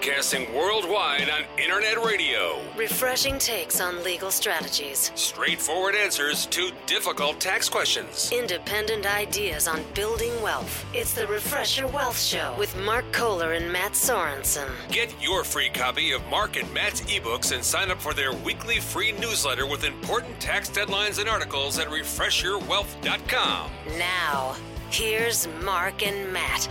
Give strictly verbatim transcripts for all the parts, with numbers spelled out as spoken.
Broadcasting worldwide on internet radio. Refreshing takes on legal strategies. Straightforward answers to difficult tax questions. Independent ideas on building wealth. It's the Refresh Your Wealth Show with Mark Kohler and Matt Sorensen. Get your free copy of Mark and Matt's ebooks and sign up for their weekly free newsletter with important tax deadlines and articles at refresh your wealth dot com. Now, here's Mark and Matt.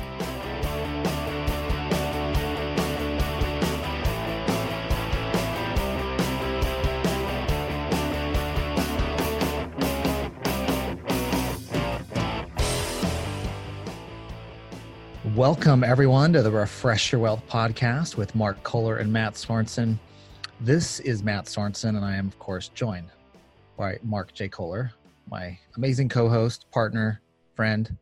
Welcome, everyone, to the Refresh Your Wealth podcast with Mark Kohler and Matt Sorensen. This is Matt Sorensen, and I am, of course, joined by Mark J. Kohler, my amazing co-host, partner, friend.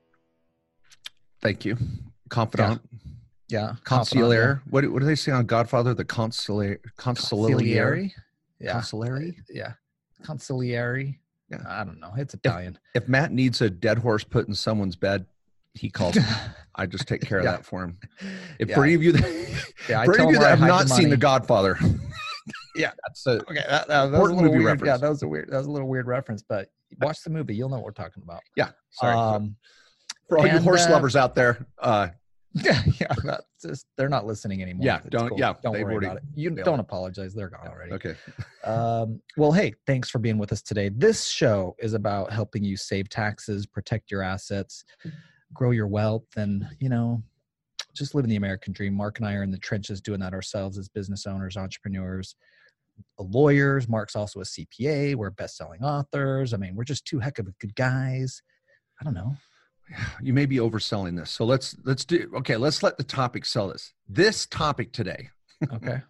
Thank you. Confidant. Yeah. yeah Consigliere. What, what do they say on Godfather? The consigliere. Consigliere? Yeah. Consigliere? Yeah. Consigliere. Yeah. I don't know. It's Italian. If, if Matt needs a dead horse put in someone's bed, he calls me. I just take care of yeah. that for him. If yeah. for any of you that, yeah, for any of you that have not the seen The Godfather, yeah, that's a okay. That, that, that was a little weird. Reference. Yeah, that was a weird. That was a little weird reference. But watch the movie, you'll know what we're talking about. Yeah, sorry. Um, for all and, you horse uh, lovers out there, uh, yeah, yeah, that's just, they're not listening anymore. Yeah, it's don't. Cool. Yeah, don't worry already, about it. You don't already. apologize. They're gone already. Okay. um, well, hey, thanks for being with us today. This show is about helping you save taxes, protect your assets, grow your wealth, and, you know, just living the American dream. Mark and I are in the trenches doing that ourselves as business owners, entrepreneurs, lawyers. Mark's also a C P A. We're best-selling authors. I mean, we're just two heck of good guys. I don't know. You may be overselling this. So let's, let's do, okay, let's let the topic sell this. This topic today. Okay.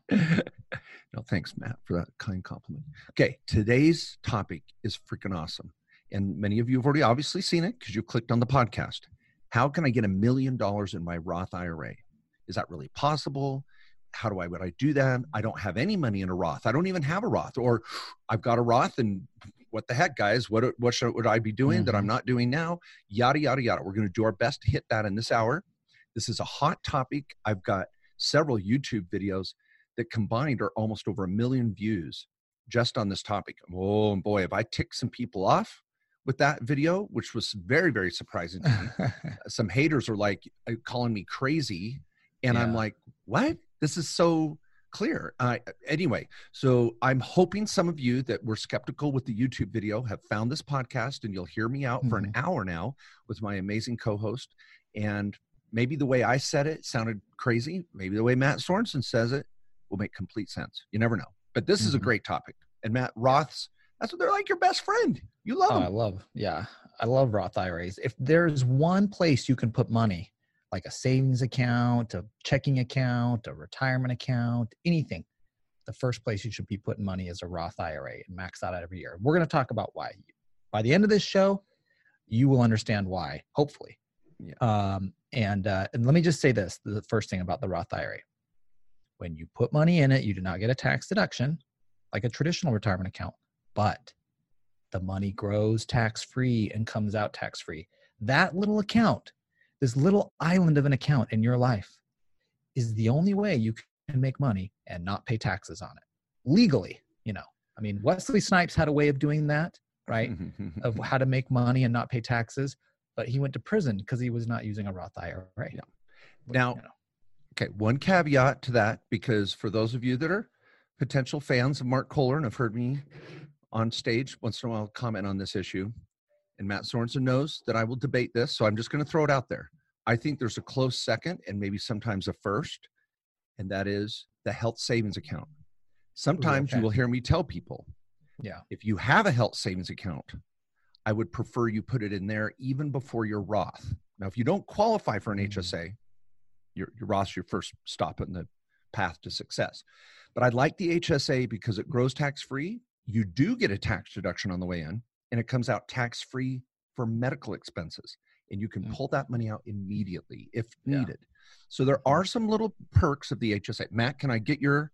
No, thanks, Matt, for that kind compliment. Okay. Today's topic is freaking awesome. And many of you have already obviously seen it because you clicked on the podcast. How can I get a million dollars in my Roth I R A? Is that really possible? How do I, would I do that? I don't have any money in a Roth. I don't even have a Roth, or I've got a Roth and what the heck, guys, what, what should, would I be doing mm-hmm. that I'm not doing now? Yada, yada, yada. We're going to do our best to hit that in this hour. This is a hot topic. I've got several YouTube videos that combined are almost over a million views just on this topic. Oh boy, if I tick some people off with that video, which was very, very surprising to me. Some haters are like calling me crazy. And yeah. I'm like, what? This is so clear. Uh, anyway, so I'm hoping some of you that were skeptical with the YouTube video have found this podcast, and you'll hear me out mm-hmm. for an hour now with my amazing co-host. And maybe the way I said it sounded crazy. Maybe the way Matt Sorensen says it will make complete sense. You never know. But this mm-hmm. is a great topic. And Matt, Roths, that's what they're like, your best friend. You love oh, them. I love, yeah. I love Roth I R As. If there's one place you can put money, like a savings account, a checking account, a retirement account, anything, the first place you should be putting money is a Roth I R A and max that out every year. We're going to talk about why. By the end of this show, you will understand why, hopefully. Yeah. Um, and, uh, and let me just say this, the first thing about the Roth I R A. When you put money in it, you do not get a tax deduction like a traditional retirement account, but the money grows tax-free and comes out tax-free. That little account, this little island of an account in your life, is the only way you can make money and not pay taxes on it. Legally, you know. I mean, Wesley Snipes had a way of doing that, right? Of how to make money and not pay taxes, but he went to prison because he was not using a Roth I R A. Yeah. Now, you know. Okay, one caveat to that, because for those of you that are potential fans of Mark Kohler and have heard me on stage once in a while comment on this issue, and Matt Sorensen knows that I will debate this, so I'm just going to throw it out there. I think there's a close second and maybe sometimes a first, and that is the health savings account. Sometimes okay. you will hear me tell people, yeah, if you have a health savings account, I would prefer you put it in there even before your Roth. Now, if you don't qualify for an H S A, your, your Roth's your first stop in the path to success. But I like the H S A because it grows tax-free. You do get a tax deduction on the way in, and it comes out tax-free for medical expenses. And you can pull that money out immediately if yeah. needed. So there are some little perks of the H S A. Matt, can I get your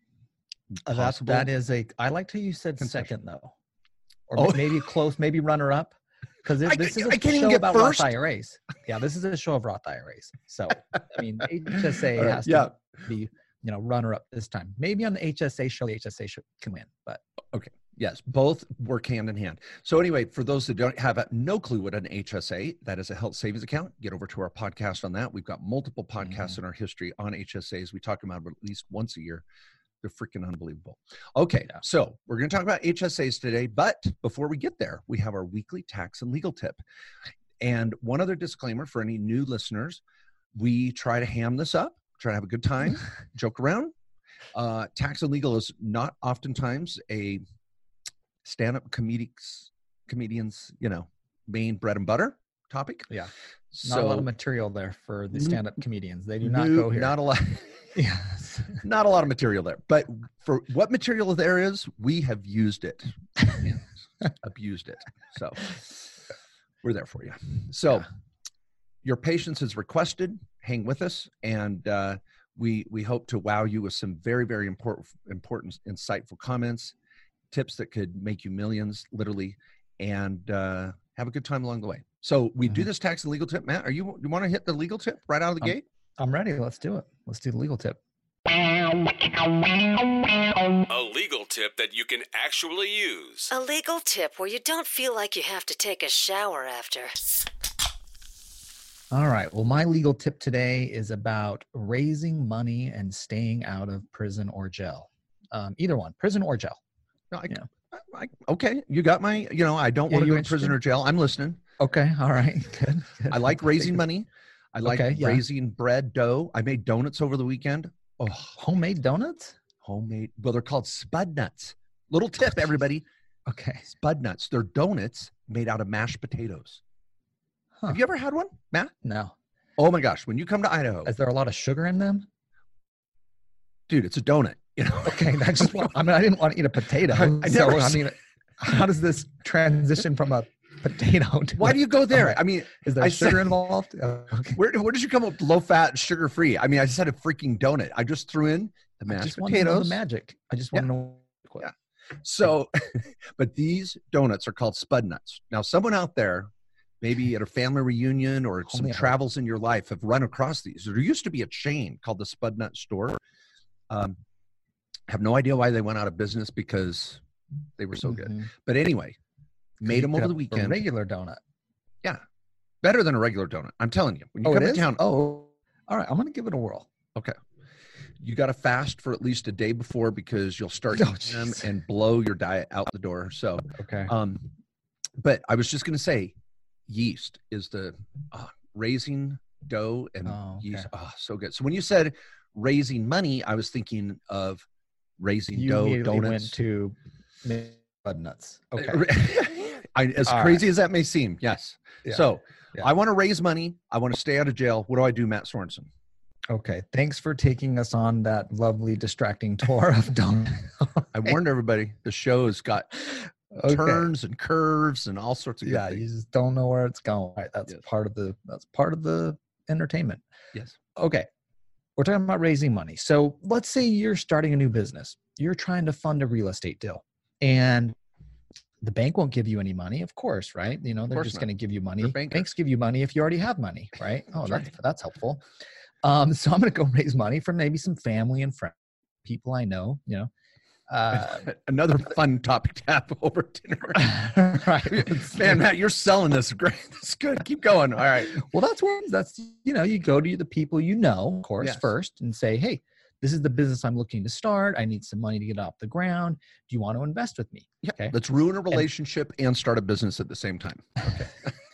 uh, that, that is a, I liked how you said concession. second though. Or oh. maybe close, maybe runner up. Because this is a I can't show even get about first. Roth I R As. Yeah, this is a show of Roth I R As. So, I mean, H S A right, has yeah. to be you know, runner up this time. Maybe on the H S A show, the H S A show can win, but okay. Yes, both work hand in hand. So anyway, for those that don't have a, no clue what an H S A, that is a health savings account. Get over to our podcast on that. We've got multiple podcasts mm-hmm. in our history on H S As. We talk about them at least once a year. They're freaking unbelievable. Okay, yeah. So we're going to talk about H S As today, but before we get there, we have our weekly tax and legal tip. And one other disclaimer for any new listeners, we try to ham this up, try to have a good time, joke around. Uh, tax and legal is not oftentimes a stand-up comedics, comedians, you know, main bread and butter topic. Yeah. So, not a lot of material there for the stand-up comedians. They do not no, go here. Not a lot. Yes. Not a lot of material there. But for what material there is, we have used it. Abused it. So we're there for you. So yeah. Your patience is requested. Hang with us. And uh, we we hope to wow you with some very, very important, important, insightful comments, tips that could make you millions, literally, and uh, have a good time along the way. So we mm-hmm. do this tax and legal tip. Matt, are you you want to hit the legal tip right out of the I'm, gate? I'm ready. Let's do it. Let's do the legal tip. A legal tip that you can actually use. A legal tip where you don't feel like you have to take a shower after. All right. Well, my legal tip today is about raising money and staying out of prison or jail. Um, either one, prison or jail. No, I, yeah. I, okay. You got my, you know, I don't yeah, want to go to prison or jail. I'm listening. Okay. All right. Good. Good. I like raising money. I like okay, yeah. raising bread, dough. I made donuts over the weekend. Oh, homemade donuts? Homemade. Well, they're called spud nuts. Little tip, everybody. Okay. Spud nuts. They're donuts made out of mashed potatoes. Huh. Have you ever had one, Matt? No. Oh my gosh. When you come to Idaho. Is there a lot of sugar in them? Dude, it's a donut. You know? Okay. That's just what, I mean, I didn't want to eat a potato. I, I so, I mean, how does this transition from a potato to Why a, do you go there? Right. I mean, is there I sugar said, involved? Oh, okay. Where, where did you come up with low fat, sugar free? I mean, I just had a freaking donut. I just threw in the mashed I just potatoes. Want to know the magic. I just want yeah. to know. Yeah. So, but these donuts are called spud nuts. Now, someone out there, maybe at a family reunion or some Homely travels in your life, have run across these. There used to be a chain called the Spud Nut Store. Um, have no idea why they went out of business because they were so mm-hmm. good. But anyway, made them over the weekend. A regular donut. Yeah. Better than a regular donut. I'm telling you. When you oh, come it to is? town. Oh, all right. I'm going to give it a whirl. Okay. You got to fast for at least a day before because you'll start oh, eating them and blow your diet out the door. So, okay. Um, but I was just going to say, yeast is the uh, raising dough and oh, okay. yeast. Oh, so good. So when you said raising money, I was thinking of raising you dough, immediately donuts. Went to spud nuts. Okay. I, as All crazy right. as that may seem, yes. Yeah. So yeah. I want to raise money. I want to stay out of jail. What do I do, Matt Sorensen? Okay. Thanks for taking us on that lovely, distracting tour of donuts. I warned everybody. The show's got okay. turns and curves and all sorts of good yeah. things. You just don't know where it's going. Right. That's yes. part of the. That's part of the entertainment. Yes. Okay. We're talking about raising money. So let's say you're starting a new business. You're trying to fund a real estate deal, and the bank won't give you any money, of course, right? You know, they're just going to give you money. Banks give you money if you already have money, right? Oh, that's, that's, that's helpful. Um, so I'm going to go raise money from maybe some family and friends, people I know, you know. Uh, Another fun topic to have over dinner. Right. Man, Matt, you're selling this. Great. That's good. Keep going. All right. Well, that's what, that's, you know, you go to the people you know, of course, yes. first and say, hey, this is the business I'm looking to start. I need some money to get off the ground. Do you want to invest with me? Yeah. Okay. Let's ruin a relationship and, and start a business at the same time. Okay.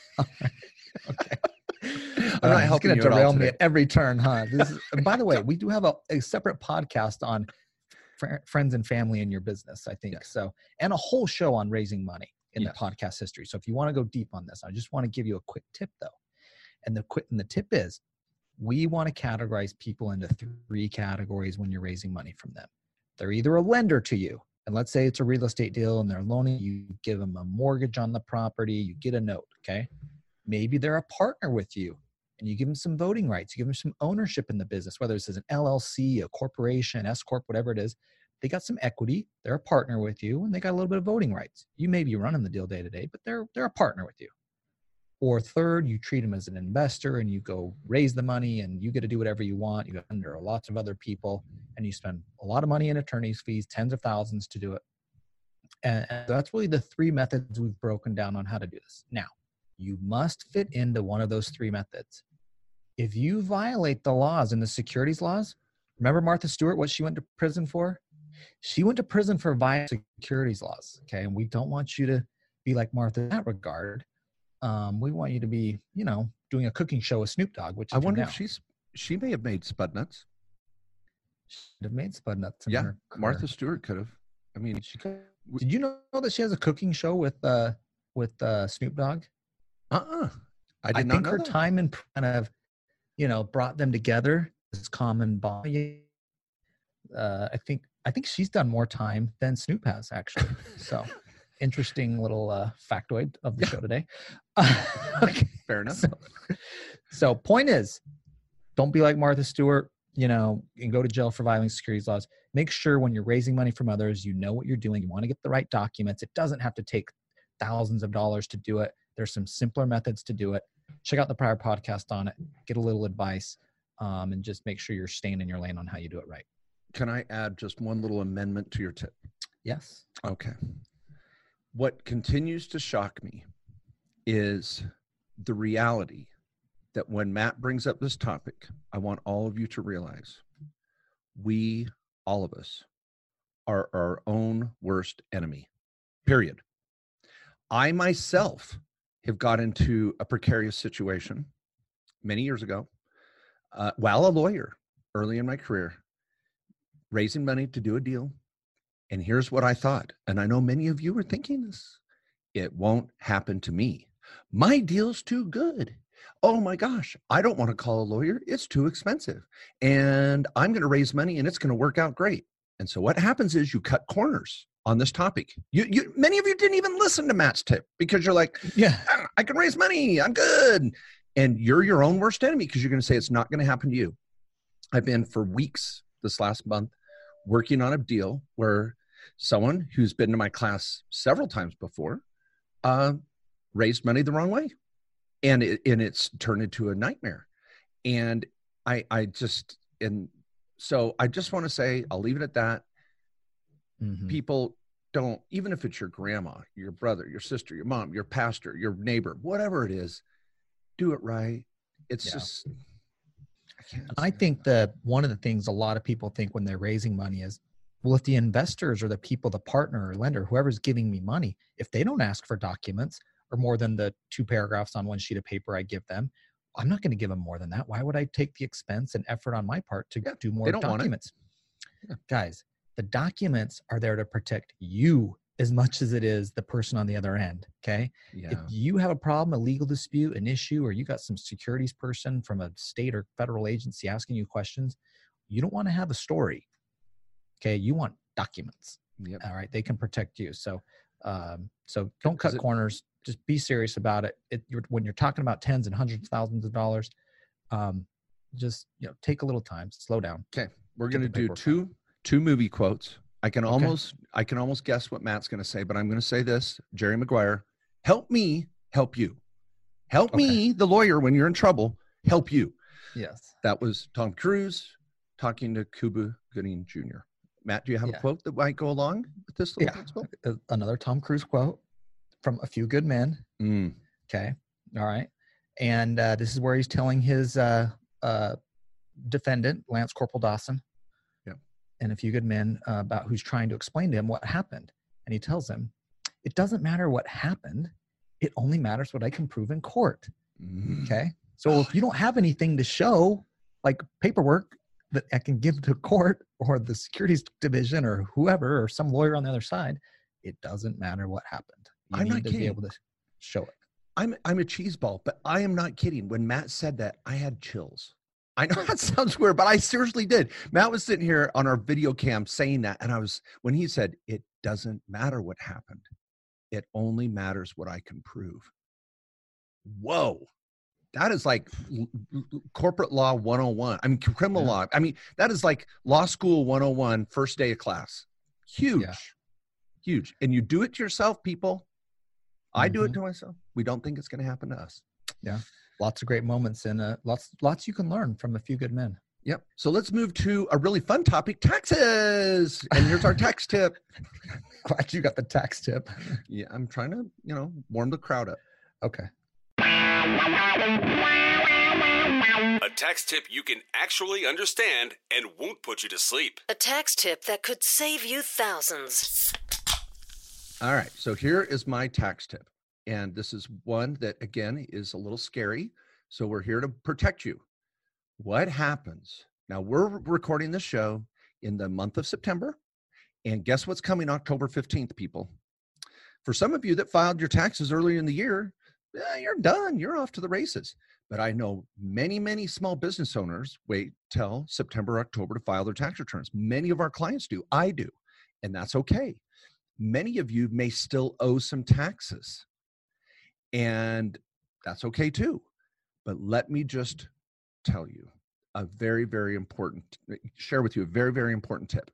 Okay. I'm not uh, helping going you to derail at me at every turn, huh? This is, and by the way, we do have a, a separate podcast on fr- friends and family in your business, I think. Yes. So, and a whole show on raising money in yes. the podcast history. So if you want to go deep on this, I just want to give you a quick tip though. And the quick, and the tip is we want to categorize people into three categories when you're raising money from them. They're either a lender to you, and let's say it's a real estate deal and they're loaning you, give them a mortgage on the property, you get a note, okay? Maybe they're a partner with you and you give them some voting rights, you give them some ownership in the business, whether it's an L L C, a corporation, S corp, whatever it is. They got some equity, they're a partner with you, and they got a little bit of voting rights. You may be running the deal day to day, but they're they're a partner with you. Or third, you treat them as an investor and you go raise the money and you get to do whatever you want. You go under lots of other people and you spend a lot of money in attorney's fees, tens of thousands to do it. And, and that's really the three methods we've broken down on how to do this. Now, you must fit into one of those three methods. If you violate the laws and the securities laws, remember Martha Stewart, what she went to prison for? She went to prison for violating securities laws. Okay. And we don't want you to be like Martha in that regard. Um, we want you to be, you know, doing a cooking show with Snoop Dogg, which I wonder now. if she's, she may have made Spud Nuts. She have made Spud Nuts. In Yeah. her Martha Stewart could have. I mean, she could. Did you know that she has a cooking show with, uh, with, uh, Snoop Dogg? uh-uh. I did I not think know her that. time and kind of, you know, brought them together as common bond. Uh, I think, I think she's done more time than Snoop has actually. So interesting little uh, factoid of the Yeah. show today. Uh, okay. Fair enough. So, so point is, don't be like Martha Stewart, you know, and go to jail for violating securities laws. Make sure when you're raising money from others, you know what you're doing. You want to get the right documents. It doesn't have to take thousands of dollars to do it. There's some simpler methods to do it. Check out the prior podcast on it, get a little advice, um, and just make sure you're staying in your lane on how you do it right. Can I add just one little amendment to your tip? Yes. Okay. What continues to shock me is the reality that when Matt brings up this topic, I want all of you to realize we, all of us, are our own worst enemy, period. I myself have got into a precarious situation many years ago uh, while a lawyer early in my career, raising money to do a deal. And here's what I thought. And I know many of you are thinking this. It won't happen to me. My deal's too good. Oh my gosh, I don't want to call a lawyer. It's too expensive. And I'm going to raise money and it's going to work out great. And so what happens is you cut corners on this topic. You, you, many of you didn't even listen to Matt's tip because you're like, Yeah. "Ah, I can raise money. I'm good. And you're your own worst enemy because you're going to say it's not going to happen to you. I've been for weeks this last month working on a deal where someone who's been to my class several times before uh, raised money the wrong way. And, it, and it's turned into a nightmare. And I, I just, and so I just want to say, I'll leave it at that. Mm-hmm. People don't, even if it's your grandma, your brother, your sister, your mom, your pastor, your neighbor, whatever it is, do it right. It's Yeah. just, I can't. I think that one of the things a lot of people think when they're raising money is, well, if the investors or the people, the partner or lender, whoever's giving me money, if they don't ask for documents or more than the two paragraphs on one sheet of paper I give them, I'm not going to give them more than that. Why would I take the expense and effort on my part to Yeah, do more they don't want it. documents? Yeah. Guys, the documents are there to protect you as much as it is the person on the other end. Okay. Yeah. If you have a problem, a legal dispute, an issue, or you got some securities person from a state or federal agency asking you questions, you don't want to have a story. Okay. You want documents. Yep. All right. They can protect you. So, um, so don't cut Is it- corners. Just be serious about it. It you're, when you're talking about tens and hundreds of thousands of dollars, um, just, you know, take a little time, slow down. Okay. We're Get going to the do paperwork two, two movie quotes. I can Okay. almost, I can almost guess what Matt's going to say, but I'm going to say this. Jerry Maguire, help me help you. Help Okay. me, the lawyer, when you're in trouble, help you. Yes. That was Tom Cruise talking to Cuba Gooding Junior Matt, do you have Yeah. a quote that might go along with this little Yeah. principle? Uh, Another Tom Cruise quote from A Few Good Men. Mm. Okay. All right. And uh, this is where he's telling his uh, uh, defendant, Lance Corporal Dawson, Yeah. and A Few Good Men, uh, about who's trying to explain to him what happened. And he tells him, it doesn't matter what happened. It only matters what I can prove in court. Mm. Okay. So if you don't have anything to show, like paperwork that I can give to court or the securities division or whoever, or some lawyer on the other side, it doesn't matter what happened. You I'm need not to kidding. be able to show it. I'm I'm a cheese ball, but I am not kidding. When Matt said that, I had chills. I know that sounds weird, but I seriously did. Matt was sitting here on our video cam saying that, and I was, when he said, it doesn't matter what happened. It only matters what I can prove. Whoa. That is like l- l- corporate law one oh one. I mean, criminal Yeah. law. I mean, that is like law school one oh one, first day of class. Huge. Yeah. Huge. And you do it to yourself, people. I do it Mhm. to myself. We don't think it's going to happen to us. Lots of great moments and uh, lots, lots you can learn from A Few Good Men. Yep. So let's move to a really fun topic, taxes. And here's our tax tip. Glad you got the tax tip. Yeah, I'm trying to, you know, warm the crowd up. Okay. A tax tip you can actually understand and won't put you to sleep. A tax tip that could save you thousands. All right. So here is my tax tip. And this is one that, again, is a little scary. So we're here to protect you. What happens? Now, we're recording this show in the month of September. And guess what's coming October fifteenth, people? For some of you that filed your taxes earlier in the year, eh, you're done. You're off to the races. But I know many, many small business owners wait till September, October to file their tax returns. Many of our clients do. I do. And that's okay. Many of you may still owe some taxes. And that's okay too. But let me just tell you a very, very important, share with you a very, very important tip.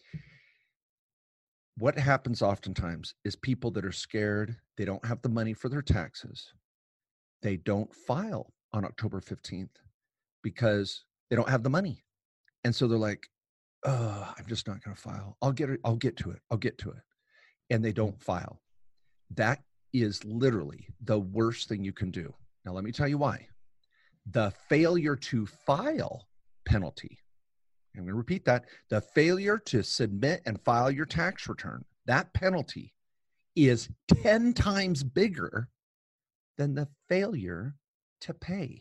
What happens oftentimes is people that are scared, they don't have the money for their taxes. They don't file on October fifteenth because they don't have the money. And so they're like, oh, I'm just not going to file. I'll get it. I'll get to it. I'll get to it. And they don't file. That is literally the worst thing you can do. Now, let me tell you why. The failure to file penalty, I'm going to repeat that, the failure to submit and file your tax return, that penalty is ten times bigger than the failure to pay.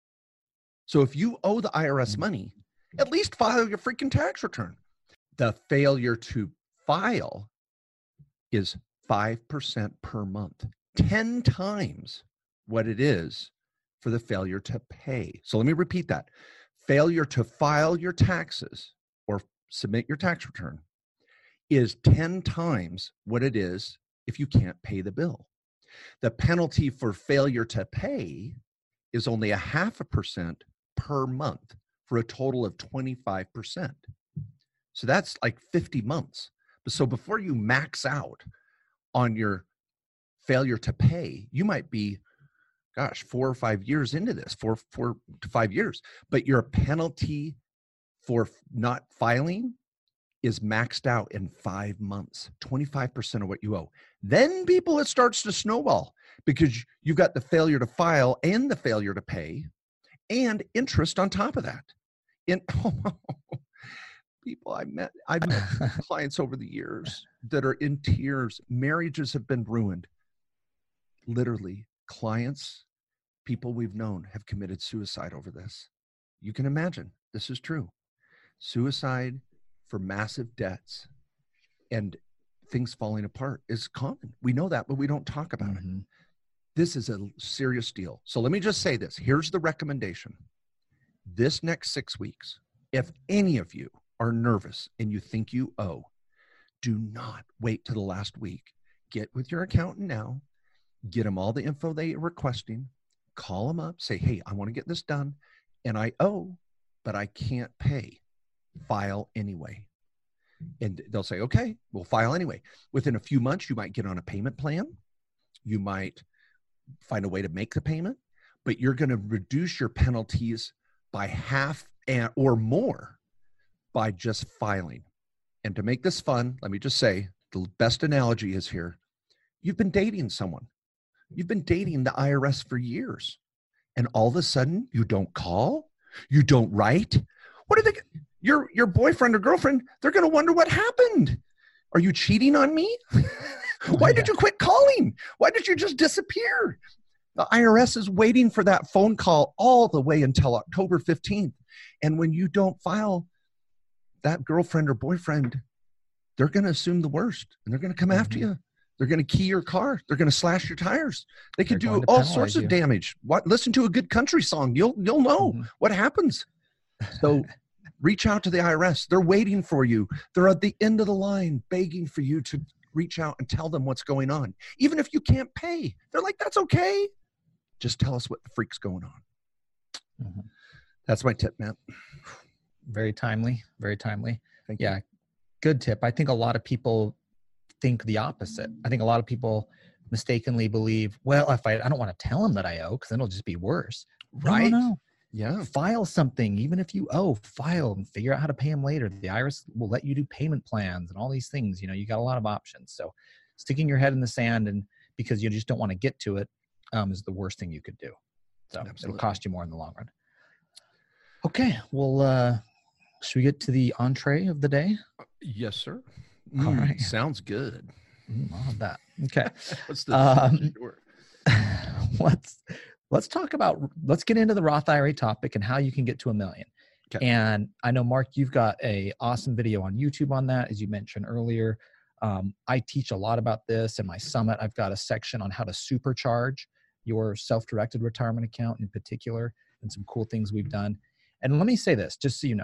So if you owe the I R S money, at least file your freaking tax return. The failure to file is five percent per month, ten times what it is for the failure to pay. So let me repeat that. Failure to file your taxes or submit your tax return is ten times what it is if you can't pay the bill. The penalty for failure to pay is only a half a percent per month for a total of twenty-five percent. So that's like fifty months. So before you max out on your failure to pay, you might be, gosh, four or five years into this, four, four to five years, but your penalty for not filing is maxed out in five months, twenty-five percent of what you owe. Then people, it starts to snowball because you've got the failure to file and the failure to pay and interest on top of that. In, oh, people I met, I've met clients over the years that are in tears. Marriages have been ruined. Literally, clients, people we've known have committed suicide over this. You can imagine, this is true. Suicide for massive debts and things falling apart is common. We know that, but we don't talk about mm-hmm. it. This is a serious deal. So let me just say this. Here's the recommendation. This next six weeks, if any of you are nervous and you think you owe, do not wait till the last week. Get with your accountant now. Get them all the info they are requesting. Call them up. Say, hey, I want to get this done and I owe, but I can't pay. File anyway. And they'll say, okay, we'll file anyway. Within a few months, you might get on a payment plan. You might find a way to make the payment, but you're going to reduce your penalties by half and, or more by just filing. And to make this fun, let me just say, the best analogy is here. You've been dating someone. You've been dating the I R S for years. And all of a sudden, you don't call, you don't write. What are they? Your, your boyfriend or girlfriend, they're going to wonder what happened. Are you cheating on me? Why did you quit calling? Why did you just disappear? The I R S is waiting for that phone call all the way until October fifteenth. And when you don't file, that girlfriend or boyfriend, they're going to assume the worst and they're going to come mm-hmm. after you. They're going to key your car. They're going to slash your tires. They could do all sorts of you. damage. What? Listen to a good country song. You'll, you'll know mm-hmm. what happens. So reach out to the I R S. They're waiting for you. They're at the end of the line begging for you to reach out and tell them what's going on. Even if you can't pay, they're like, that's okay. Just tell us what the freak's going on. Mm-hmm. That's my tip, Matt. Very timely. Very timely. Thank yeah. you. Good tip. I think a lot of people think the opposite. I think a lot of people mistakenly believe, well, if I, I don't want to tell them that I owe because then it'll just be worse. Right. No, no, no. Yeah. File something, even if you owe, file and figure out how to pay them later. The I R S will let you do payment plans and all these things. You know, you got a lot of options. So sticking your head in the sand and because you just don't want to get to it um, is the worst thing you could do. So Absolutely. it'll cost you more in the long run. Okay. Well, uh, should we get to the entree of the day? Yes, sir. All Mm, right. Sounds good. Mm, I'll have that. Okay. What's the Um, sure. let's let's talk about let's get into the Roth I R A topic and how you can get to a million. Okay. And I know, Mark, you've got a awesome video on YouTube on that, as you mentioned earlier. Um, I teach a lot about this in my summit. I've got a section on how to supercharge your self-directed retirement account in particular, and some cool things we've done. And let me say this, just so you know,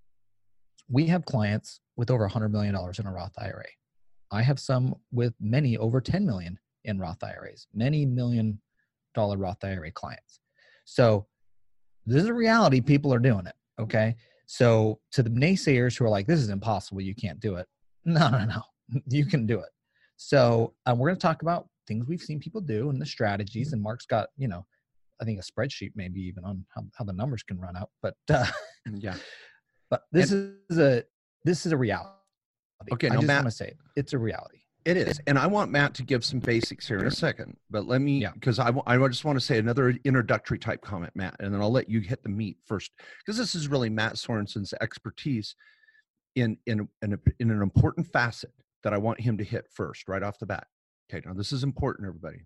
we have clients with over one hundred million dollars in a Roth I R A. I have some with many over ten million dollars in Roth I R As, many million dollar Roth I R A clients. So this is a reality. People are doing it. Okay. So to the naysayers who are like, this is impossible, you can't do it. No, no, no, you can do it. So um, we're going to talk about things we've seen people do and the strategies. And Mark's got, you know, I think a spreadsheet maybe even on how, how the numbers can run out. But uh, Yeah. but this and, is a this is a reality. Okay. I now, just Matt, want to say it. It's a reality. It is. And I want Matt to give some basics here in a second, but let me, Yeah. because I, I just want to say another introductory type comment, Matt, and then I'll let you hit the meat first, because this is really Matt Sorensen's expertise in, in, in, a, in an important facet that I want him to hit first, right off the bat. Okay. Now this is important, everybody.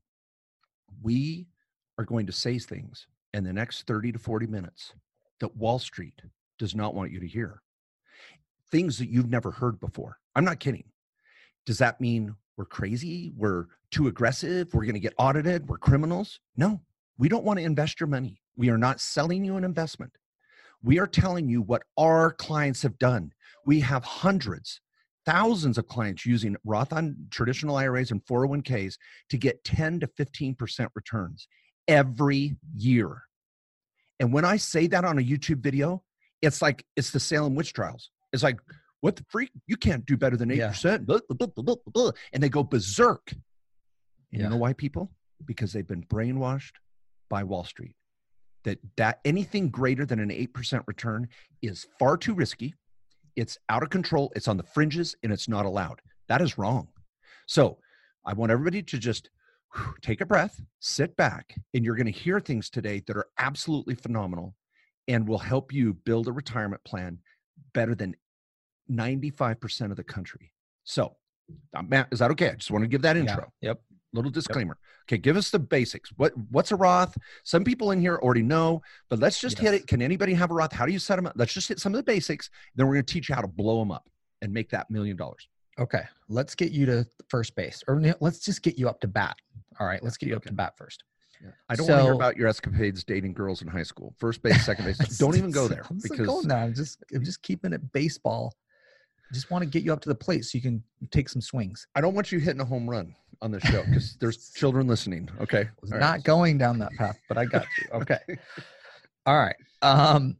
We are going to say things in the next thirty to forty minutes that Wall Street does not want you to hear. Things that you've never heard before. I'm not kidding. Does that mean we're crazy? We're too aggressive? We're going to get audited? We're criminals? No, we don't want to invest your money. We are not selling you an investment. We are telling you what our clients have done. We have hundreds, thousands of clients using Roth on traditional I R As and four oh one Ks to get ten to fifteen percent returns every year. And when I say that on a YouTube video, it's like, it's the Salem witch trials. It's like, what the freak? You can't do better than eight percent. Yeah. Blah, blah, blah, blah, blah, and they go berserk. And yeah. You know why, people? Because they've been brainwashed by Wall Street. That, that anything greater than an eight percent return is far too risky. It's out of control. It's on the fringes and it's not allowed. That is wrong. So I want everybody to just whew, take a breath, sit back, and you're going to hear things today that are absolutely phenomenal and will help you build a retirement plan better than ninety-five percent of the country. So, uh, Matt, is that okay? I just want to give that intro. Yeah. Yep. Little disclaimer. Yep. Okay, give us the basics. What What's a Roth? Some people in here already know, but let's just yes. hit it. Can anybody have a Roth? How do you set them up? Let's just hit some of the basics. Then we're going to teach you how to blow them up and make that million dollars. Okay, let's get you to first base, or let's just get you up to bat. All right, let's get you up okay. to bat first. Yeah. I don't so, want to hear about your escapades dating girls in high school. First base, second base. Don't even go there. I'm because going now. I'm just, I'm just keeping it baseball. I just want to get you up to the plate so you can take some swings. I don't want you hitting a home run on the show because there's children listening. Okay. I was All not right. going down that path, but I got you. Okay. All right. Um,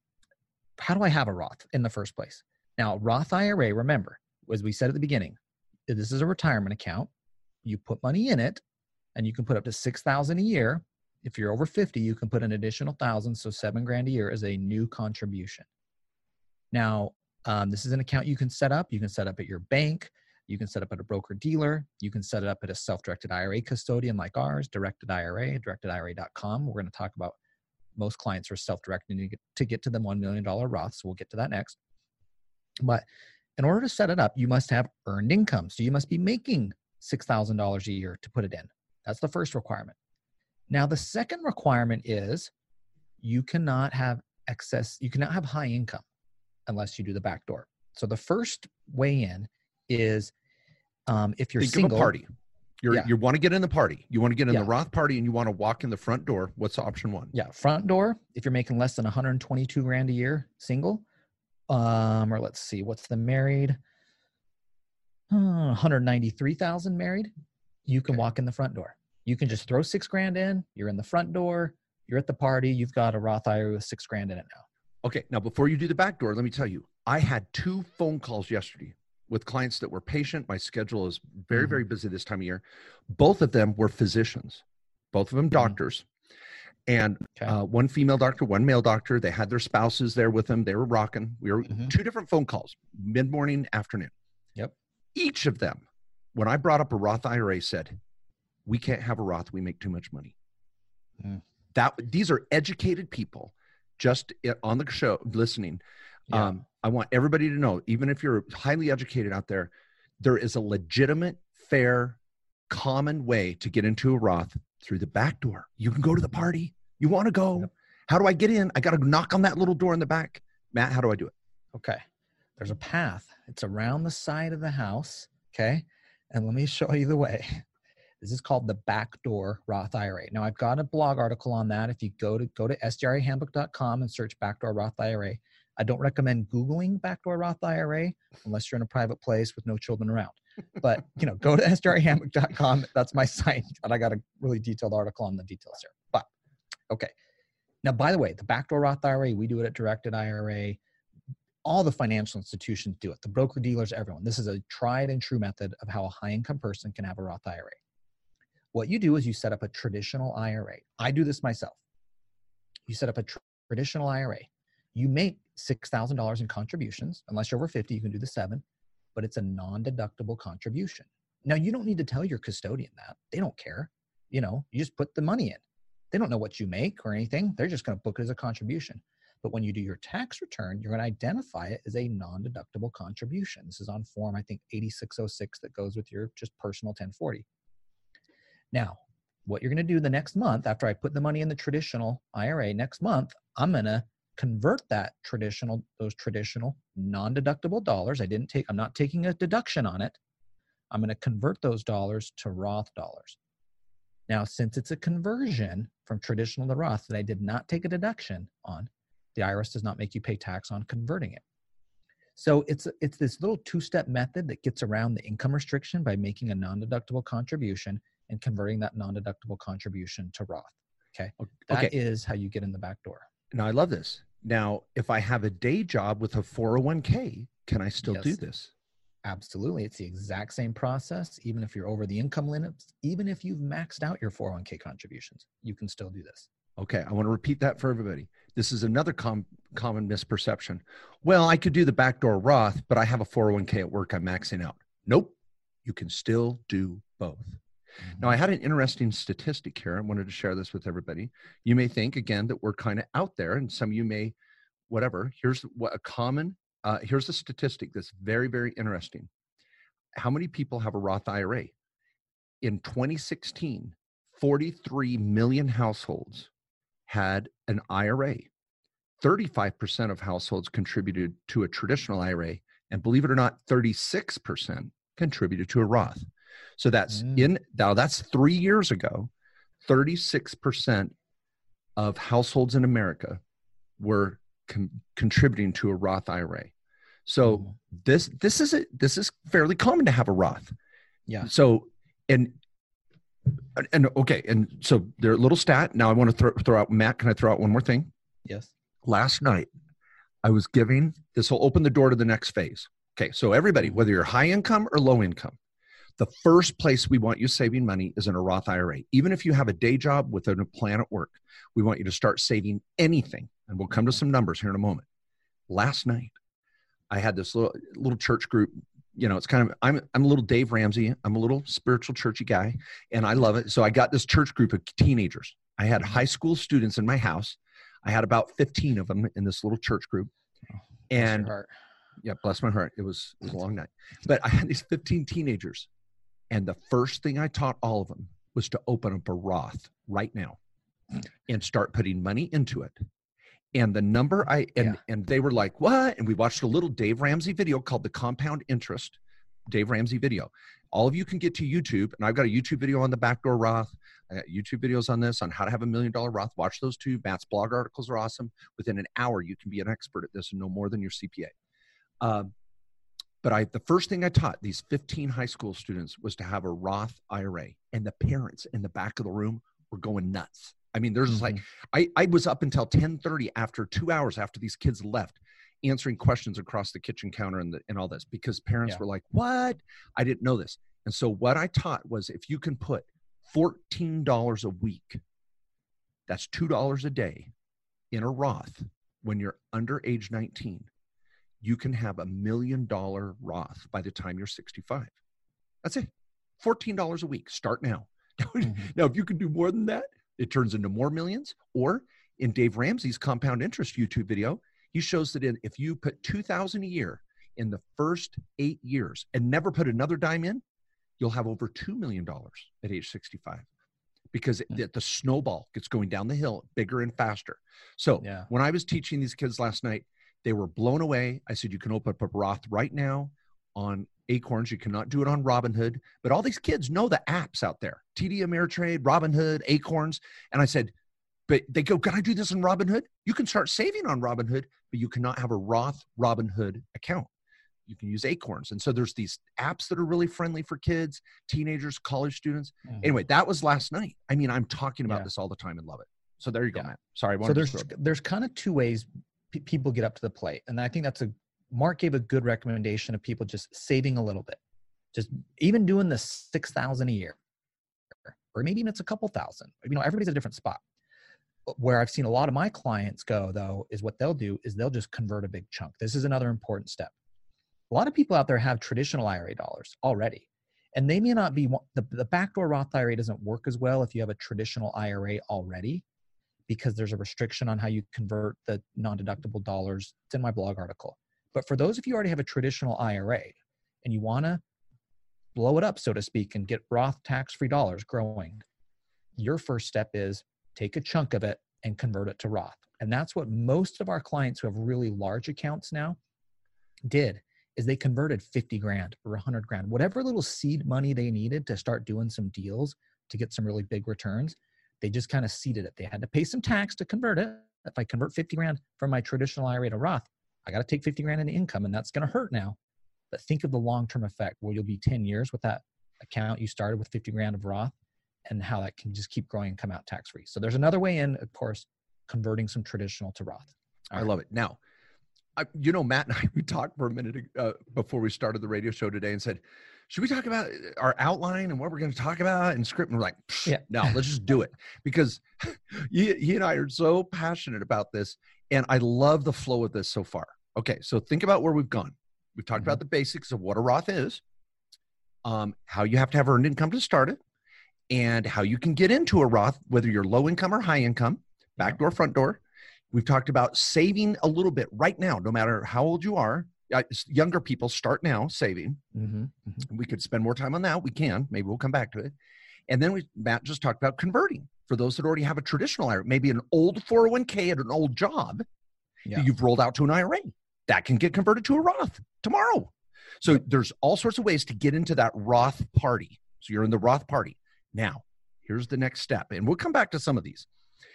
how do I have a Roth in the first place? Now, Roth I R A, remember, as we said at the beginning, this is a retirement account. You put money in it and you can put up to six thousand dollars a year. If you're over fifty, you can put an additional thousand. So seven grand a year as a new contribution. Now, Um, this is an account you can set up. You can set up at your bank. You can set up at a broker dealer. You can set it up at a self-directed I R A custodian like ours, Directed I R A, directed I R A dot com. We're going to talk about most clients are self-directed to get, to get to the one million dollars Roth. So we'll get to that next. But in order to set it up, you must have earned income. So you must be making six thousand dollars a year to put it in. That's the first requirement. Now, the second requirement is you cannot have excess, you cannot have high income unless you do the back door. So the first way in is um, if you're Think single. Of a party. You're, yeah. You want to get in the party. You want to get in yeah. the Roth party and you want to walk in the front door. What's option one? Yeah, front door. If you're making less than one hundred twenty-two grand a year single, um, or let's see, what's the married? Uh, one hundred ninety-three thousand married. You can okay. walk in the front door. You can just throw six grand in. You're in the front door. You're at the party. You've got a Roth I R A with six grand in it now. Okay, now before you do the back door, let me tell you, I had two phone calls yesterday with clients that were patient. My schedule is very, mm-hmm. very busy this time of year. Both of them were physicians, both of them doctors. And Okay. uh, one female doctor, one male doctor, they had their spouses there with them. They were rocking. We were Mhm. two different phone calls, mid-morning, afternoon. Yep. Each of them, when I brought up a Roth I R A, said, we can't have a Roth. We make too much money. Mm. That these are educated people just i- on the show listening. Yeah. Um, I want everybody to know, even if you're highly educated out there, there is a legitimate, fair, common way to get into a Roth through the back door. You can go to the party. You want to go. Yep. How do I get in? I got to knock on that little door in the back. Matt, how do I do it? Okay. There's a path. It's around the side of the house. Okay. And let me show you the way. This is called the backdoor Roth I R A. Now I've got a blog article on that. If you go to go to S D R A handbook dot com and search backdoor Roth I R A, I don't recommend Googling backdoor Roth I R A unless you're in a private place with no children around. But you know, go to S D R A handbook dot com. That's my site. And I got a really detailed article on the details here. But okay. Now, by the way, the backdoor Roth I R A, we do it at Directed I R A. All the financial institutions do it. The broker dealers, everyone. This is a tried and true method of how a high income person can have a Roth I R A. What you do is you set up a traditional I R A. I do this myself. You set up a tr- traditional I R A. You make six thousand dollars in contributions. Unless you're over fifty, you can do the seven, but it's a non-deductible contribution. Now, you don't need to tell your custodian that. They don't care. You know, you just put the money in. They don't know what you make or anything. They're just going to book it as a contribution. But when you do your tax return, you're going to identify it as a non-deductible contribution. This is on form, I think, eighty-six oh six that goes with your just personal ten forty. Now, what you're going to do the next month, after I put the money in the traditional I R A, next month, I'm going to convert that traditional, those traditional non-deductible dollars. I didn't take, I'm not taking a deduction on it. I'm going to convert those dollars to Roth dollars. Now, since it's a conversion from traditional to Roth that I did not take a deduction on, the I R S does not make you pay tax on converting it. So it's it's this little two-step method that gets around the income restriction by making a non-deductible contribution and converting that non-deductible contribution to Roth. Okay. That Okay. is how you get in the back door. Now, I love this. Now, if I have a day job with a four oh one k, can I still Yes. do this? Absolutely. It's the exact same process. Even if you're over the income limits, even if you've maxed out your four oh one k contributions, you can still do this. Okay, I want to repeat that for everybody. This is another com- common misperception. Well, I could do the backdoor Roth, but I have a four oh one k at work I'm maxing out. Nope, you can still do both. Mm-hmm. Now, I had an interesting statistic here. I wanted to share this with everybody. You may think, again, that we're kind of out there, and some of you may, whatever. Here's what a common, uh, here's a statistic that's very, very interesting. How many people have a Roth I R A? In twenty sixteen, forty-three million households had an I R A. thirty-five percent of households contributed to a traditional I R A, and believe it or not, thirty-six percent contributed to a Roth. So that's Mm. in, now that's three years ago, thirty-six percent of households in America were con- contributing to a Roth I R A. So Mhm. this, this is a, this is fairly common to have a Roth. Yeah. So, and, and okay. And so their little stat. Now I want to throw, throw out, Matt, can I throw out one more thing? Yes. Last night, I was giving, this will open the door to the next phase. Okay. So everybody, whether you're high income or low income, the first place we want you saving money is in a Roth I R A. Even if you have a day job within a plan at work, we want you to start saving anything. And we'll come to some numbers here in a moment. Last night, I had this little, little church group. You know, it's kind of, I'm, I'm a little Dave Ramsey. I'm a little spiritual churchy guy, and I love it. So I got this church group of teenagers. I had high school students in my house. I had about fifteen of them in this little church group. Bless your And heart. yeah, bless my heart. It was, it was a long night, but I had these fifteen teenagers. And the first thing I taught all of them was to open up a Roth right now and start putting money into it. And the number I, and, Yeah. and they were like, what? And we watched a little Dave Ramsey video called The Compound Interest, Dave Ramsey video. All of you can get to YouTube, and I've got a YouTube video on the backdoor Roth. I got YouTube videos on this, on how to have a million dollar Roth. Watch those two. Matt's blog articles are awesome. Within an hour, you can be an expert at this and know more than your C P A. Um, But I, the first thing I taught these fifteen high school students was to have a Roth I R A, and the parents in the back of the room were going nuts. I mean, there's just like, I, I was up until ten thirty after two hours after these kids left, answering questions across the kitchen counter and, the, and all this, because parents Yeah. were like, what? I didn't know this. And so what I taught was, if you can put fourteen dollars a week That's two dollars a day in a Roth. When you're under age nineteen, you can have a million dollar Roth by the time you're sixty-five. That's it. fourteen dollars a week. Start now. Mm-hmm. Now, if you can do more than that, it turns into more millions. Or in Dave Ramsey's compound interest YouTube video, he shows that in, if you put two thousand dollars a year in the first eight years and never put another dime in, you'll have over two million dollars at age sixty-five. Because the, the snowball gets going down the hill bigger and faster. So yeah. when I was teaching these kids last night, they were blown away. I said, you can open up a Roth right now on Acorns. You cannot do it on Robinhood. But all these kids know the apps out there, T D Ameritrade, Robinhood, Acorns. And I said, but they go, can I do this on Robinhood? You can start saving on Robinhood, but you cannot have a Roth Robinhood account. You can use Acorns. And so there's these apps that are really friendly for kids, teenagers, college students. Mm-hmm. Anyway, that was last night. I mean, I'm talking about yeah. this all the time and love it. So there you go, yeah. Matt. Sorry. I so there's, there's kind of two ways p- people get up to the plate. And I think that's a, Mark gave a good recommendation of people just saving a little bit, just even doing the six thousand a year, or maybe even it's a couple thousand, you know, everybody's at a different spot. Where I've seen a lot of my clients go though, is what they'll do is they'll just convert a big chunk. This is another important step. A lot of people out there have traditional I R A dollars already, and they may not be, the, the backdoor Roth I R A doesn't work as well if you have a traditional I R A already, because there's a restriction on how you convert the non-deductible dollars. It's in my blog article. But for those of you who already have a traditional I R A and you want to blow it up, so to speak, and get Roth tax-free dollars growing, your first step is take a chunk of it and convert it to Roth. And that's what most of our clients who have really large accounts now did. Is they converted fifty grand or one hundred grand, whatever little seed money they needed to start doing some deals to get some really big returns. They just kind of seeded it. They had to pay some tax to convert it. If I convert fifty grand from my traditional I R A to Roth, I got to take fifty grand into income, and that's going to hurt now. But think of the long-term effect where you'll be ten years with that account you started with fifty grand of Roth, and how that can just keep growing and come out tax-free. So there's another way in, of course, converting some traditional to Roth. All I right. love it. Now, I, you know, Matt and I, we talked for a minute uh, before we started the radio show today and said, should we talk about our outline and what we're going to talk about and script? And we're like, yeah. no, let's just do it. Because he, he and I are so passionate about this. And I love the flow of this so far. Okay, so think about where we've gone. We've talked mm-hmm. about the basics of what a Roth is, um, how you have to have earned income to start it, and how you can get into a Roth, whether you're low income or high income, back door, front door. We've talked about saving a little bit right now, no matter how old you are. Uh, younger people start now saving. Mm-hmm, mm-hmm. We could spend more time on that. We can. Maybe we'll come back to it. And then we, Matt just talked about converting for those that already have a traditional I R A, maybe an old four oh one k at an old job yeah. that you've rolled out to an I R A. That can get converted to a Roth tomorrow. So there's all sorts of ways to get into that Roth party. So you're in the Roth party. Now, here's the next step. And we'll come back to some of these.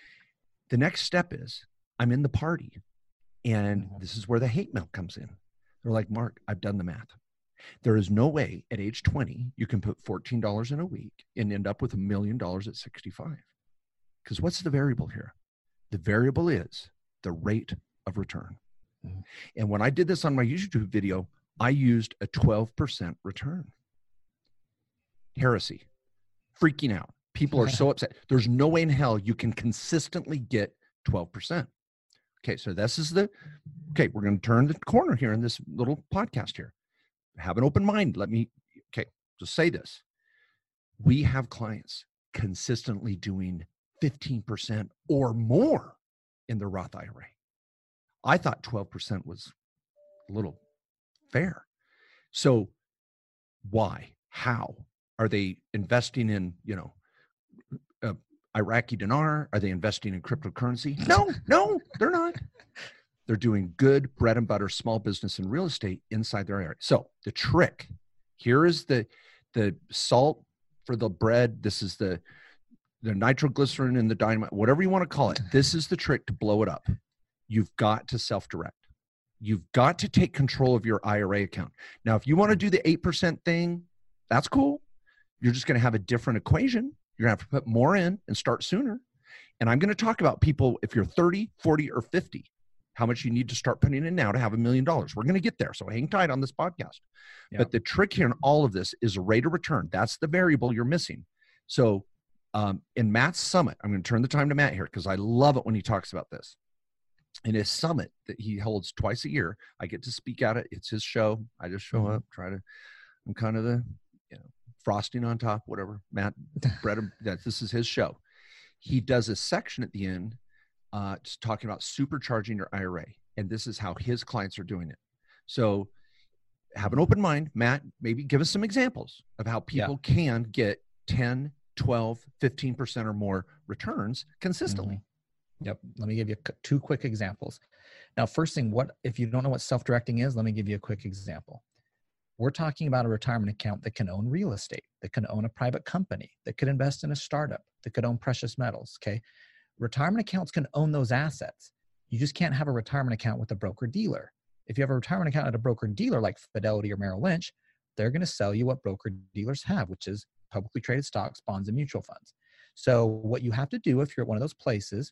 The next step is, I'm in the party, and this is where the hate mail comes in. They're like, Mark, I've done the math. There is no way at age twenty you can put fourteen dollars in a week and end up with a million dollars at sixty-five. Because what's the variable here? The variable is the rate of return. Mm-hmm. And when I did this on my YouTube video, I used a twelve percent return. Heresy. Freaking out. People are so upset. There's no way in hell you can consistently get twelve percent. Okay, so this is the, okay, we're going to turn the corner here in this little podcast here. Have an open mind. Let me, okay, just say this. We have clients consistently doing fifteen percent or more in their Roth I R A. I thought twelve percent was a little fair. So why? How? Are they investing in, you know, uh, Iraqi dinar? Are they investing in cryptocurrency? No, no, they're not. They're doing good bread and butter small business and real estate inside their area. So the trick here is the the salt for the bread. This is the the nitroglycerin and the dynamite, whatever you want to call it. This is the trick to blow it up. You've got to self-direct. You've got to take control of your I R A account. Now, if you want to do the eight percent thing, that's cool. You're just going to have a different equation. You're going to have to put more in and start sooner. And I'm going to talk about people, if you're thirty, forty, or fifty, how much you need to start putting in now to have a million dollars. We're going to get there. So hang tight on this podcast. Yeah. But the trick here in all of this is a rate of return. That's the variable you're missing. So Um, in Matt's summit, I'm going to turn the time to Matt here because I love it when he talks about this. In his summit that he holds twice a year, I get to speak at it. It's his show. I just show mm-hmm. up, try to, I'm kind of the, you know, frosting on top, whatever. Matt, Brett, that this is his show. He does a section at the end uh, just talking about supercharging your I R A. And this is how his clients are doing it. So have an open mind. Matt, maybe give us some examples of how people yeah. can get ten, twelve, fifteen percent or more returns consistently. Mm-hmm. Yep. Let me give you two quick examples. Now, first thing, what if you don't know what self-directing is, let me give you a quick example. We're talking about a retirement account that can own real estate, that can own a private company, that could invest in a startup, that could own precious metals, okay? Retirement accounts can own those assets. You just can't have a retirement account with a broker-dealer. If you have a retirement account at a broker-dealer like Fidelity or Merrill Lynch, they're going to sell you what broker-dealers have, which is publicly traded stocks, bonds, and mutual funds. So what you have to do if you're at one of those places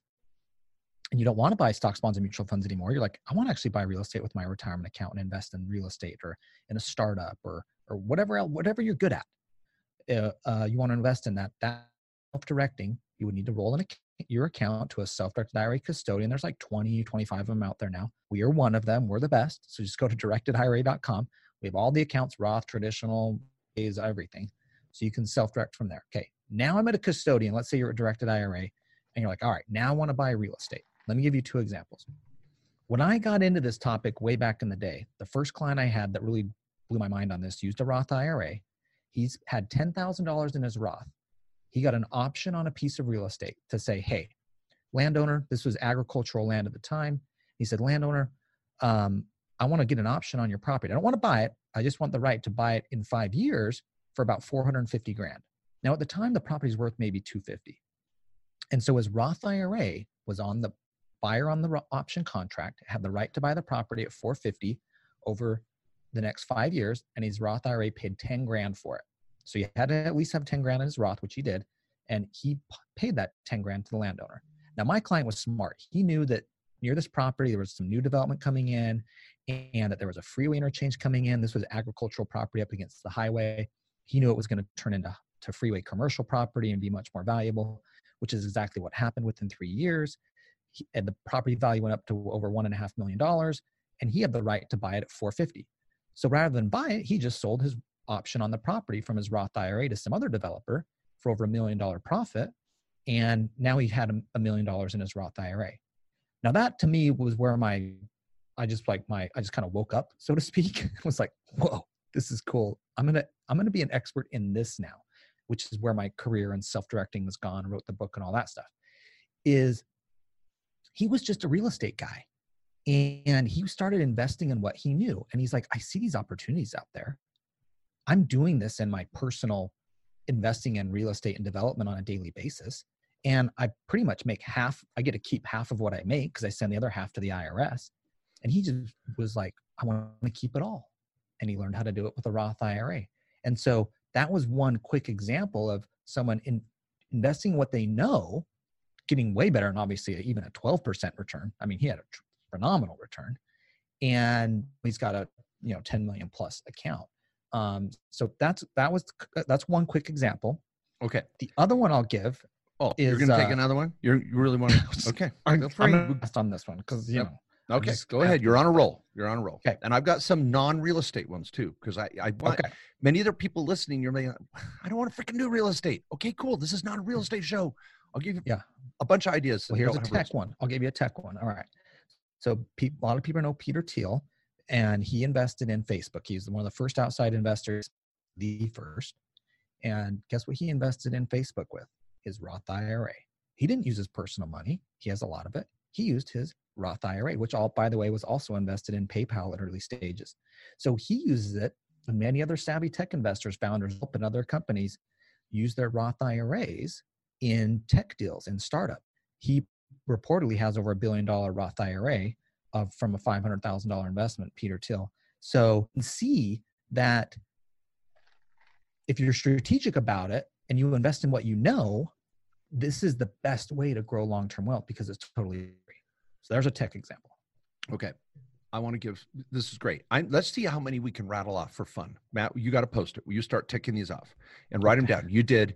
and you don't want to buy stocks, bonds, and mutual funds anymore, you're like, I want to actually buy real estate with my retirement account and invest in real estate or in a startup or or whatever else, whatever you're good at. Uh, uh, you want to invest in that. That self-directing, you would need to roll in a, your account to a self-directed I R A custodian. There's like twenty, twenty-five of them out there now. We are one of them. We're the best. So just go to directed I R A dot com. We have all the accounts, Roth, traditional, is everything. So you can self-direct from there. Okay, now I'm at a custodian. Let's say you're a directed I R A and you're like, all right, now I want to buy real estate. Let me give you two examples. When I got into this topic way back in the day, the first client I had that really blew my mind on this used a Roth I R A. He's had ten thousand dollars in his Roth. He got an option on a piece of real estate to say, hey, landowner, this was agricultural land at the time. He said, landowner, um, I want to get an option on your property. I don't want to buy it. I just want the right to buy it in five years for about four hundred fifty grand. Now at the time, the property's worth maybe two hundred fifty. And so his Roth I R A was on the buyer on the option contract, had the right to buy the property at four hundred fifty over the next five years, and his Roth I R A paid ten grand for it. So you had to at least have ten grand in his Roth, which he did, and he paid that ten grand to the landowner. Now my client was smart. He knew that near this property there was some new development coming in, and that there was a freeway interchange coming in. This was agricultural property up against the highway. He knew it was going to turn into to freeway commercial property and be much more valuable, which is exactly what happened within three years. He, and the property value went up to over one and a half million dollars, and he had the right to buy it at four hundred fifty. So rather than buy it, he just sold his option on the property from his Roth I R A to some other developer for over a million dollar profit. And now he had a million dollars in his Roth I R A. Now that to me was where my, I just like my, I just kind of woke up, so to speak. It was like, whoa, this is cool. I'm going to, I'm going to be an expert in this now, which is where my career and self-directing was gone, wrote the book and all that stuff. Is he was just a real estate guy, and he started investing in what he knew. And he's like, I see these opportunities out there. I'm doing this in my personal investing in real estate and development on a daily basis. And I pretty much make half, I get to keep half of what I make because I send the other half to the I R S. And he just was like, I want to keep it all. And he learned how to do it with a Roth I R A. And so that was one quick example of someone in investing what they know, getting way better, and obviously even a twelve percent return. I mean, he had a tr- phenomenal return, and he's got a, you know, ten million plus account. Um, so that's, that was, that's one quick example. Okay. The other one I'll give Oh, is, you're going to uh, take another one? You're, you really want to? Okay. I'm, Feel I'm free. gonna rest on this one because, you Yep. know. Okay, just go ahead. You're on a roll. You're on a roll. Okay. And I've got some non-real estate ones too, because I, I want Okay. many other people listening. You're like, I don't want to freaking do real estate. Okay, cool. This is not a real estate show. I'll give you Yeah. a bunch of ideas. Well, here's a tech one. I'll give you a tech one. All right. So pe- a lot of people know Peter Thiel, and he invested in Facebook. He's one of the first outside investors, the first. And guess what he invested in Facebook with? His Roth I R A. He didn't use his personal money. He has a lot of it. He used his Roth I R A, which all, by the way, was also invested in PayPal at early stages. So he uses it, and many other savvy tech investors, founders, and other companies use their Roth I R As in tech deals and startup. He reportedly has over a billion dollar Roth I R A of from a five hundred thousand dollars investment, Peter Thiel. So you can see that if you're strategic about it and you invest in what you know, this is the best way to grow long-term wealth because it's totally free. So there's a tech example. Okay. I want to give, this is great. I, let's see how many we can rattle off for fun. Matt, you got to post it. You start ticking these off and write them down. You did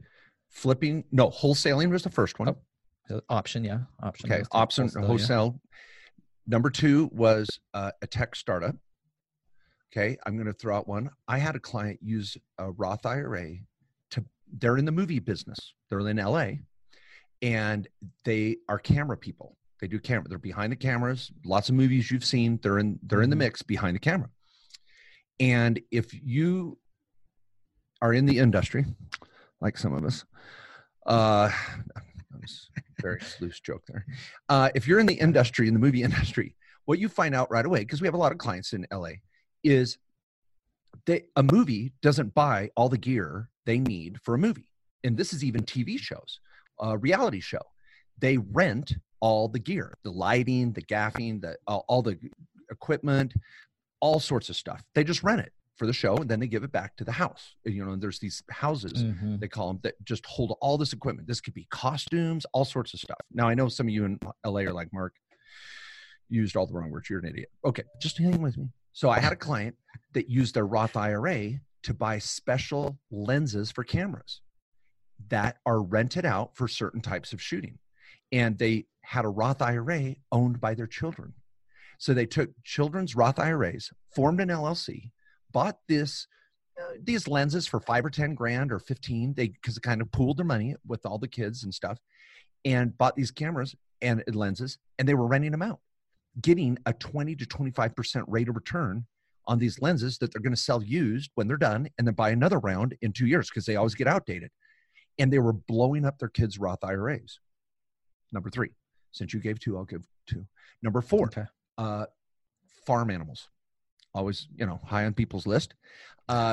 flipping, no, wholesaling was the first one. Oh, option, yeah. Option. Okay, option, wholesale. wholesale. Number two was uh, a tech startup. Okay, I'm going to throw out one. I had a client use a Roth I R A to, they're in the movie business. They're in L A, and they are camera people. They do camera. They're behind the cameras. Lots of movies you've seen. They're in, they're in the mix behind the camera. And if you are in the industry, like some of us, uh, that was a very loose joke there. Uh, if you're in the industry, in the movie industry, what you find out right away, because we have a lot of clients in L A, is they, a movie doesn't buy all the gear they need for a movie. And this is even T V shows, a reality show. They rent all the gear, the lighting, the gaffing, the, all, all the equipment, all sorts of stuff. They just rent it for the show, and then they give it back to the house. You know, and there's these houses, mm-hmm. they call them, that just hold all this equipment. This could be costumes, all sorts of stuff. Now, I know some of you in L A are like, Mark, you used all the wrong words. You're an idiot. Okay, just hang with me. So I had a client that used their Roth I R A to buy special lenses for cameras that are rented out for certain types of shooting. And they had a Roth I R A owned by their children. So they took children's Roth I R As, formed an L L C, bought this uh, these lenses for five or ten grand or fifteen. They because it kind of pooled their money with all the kids and stuff, and bought these cameras and lenses, and they were renting them out, getting a twenty to twenty-five percent rate of return on these lenses that they're going to sell used when they're done, and then buy another round in two years because they always get outdated. And they were blowing up their kids' Roth I R As. Number three, since you gave two, I'll give two. Number four, okay. uh, farm animals. Always, you know, high on people's list. Uh,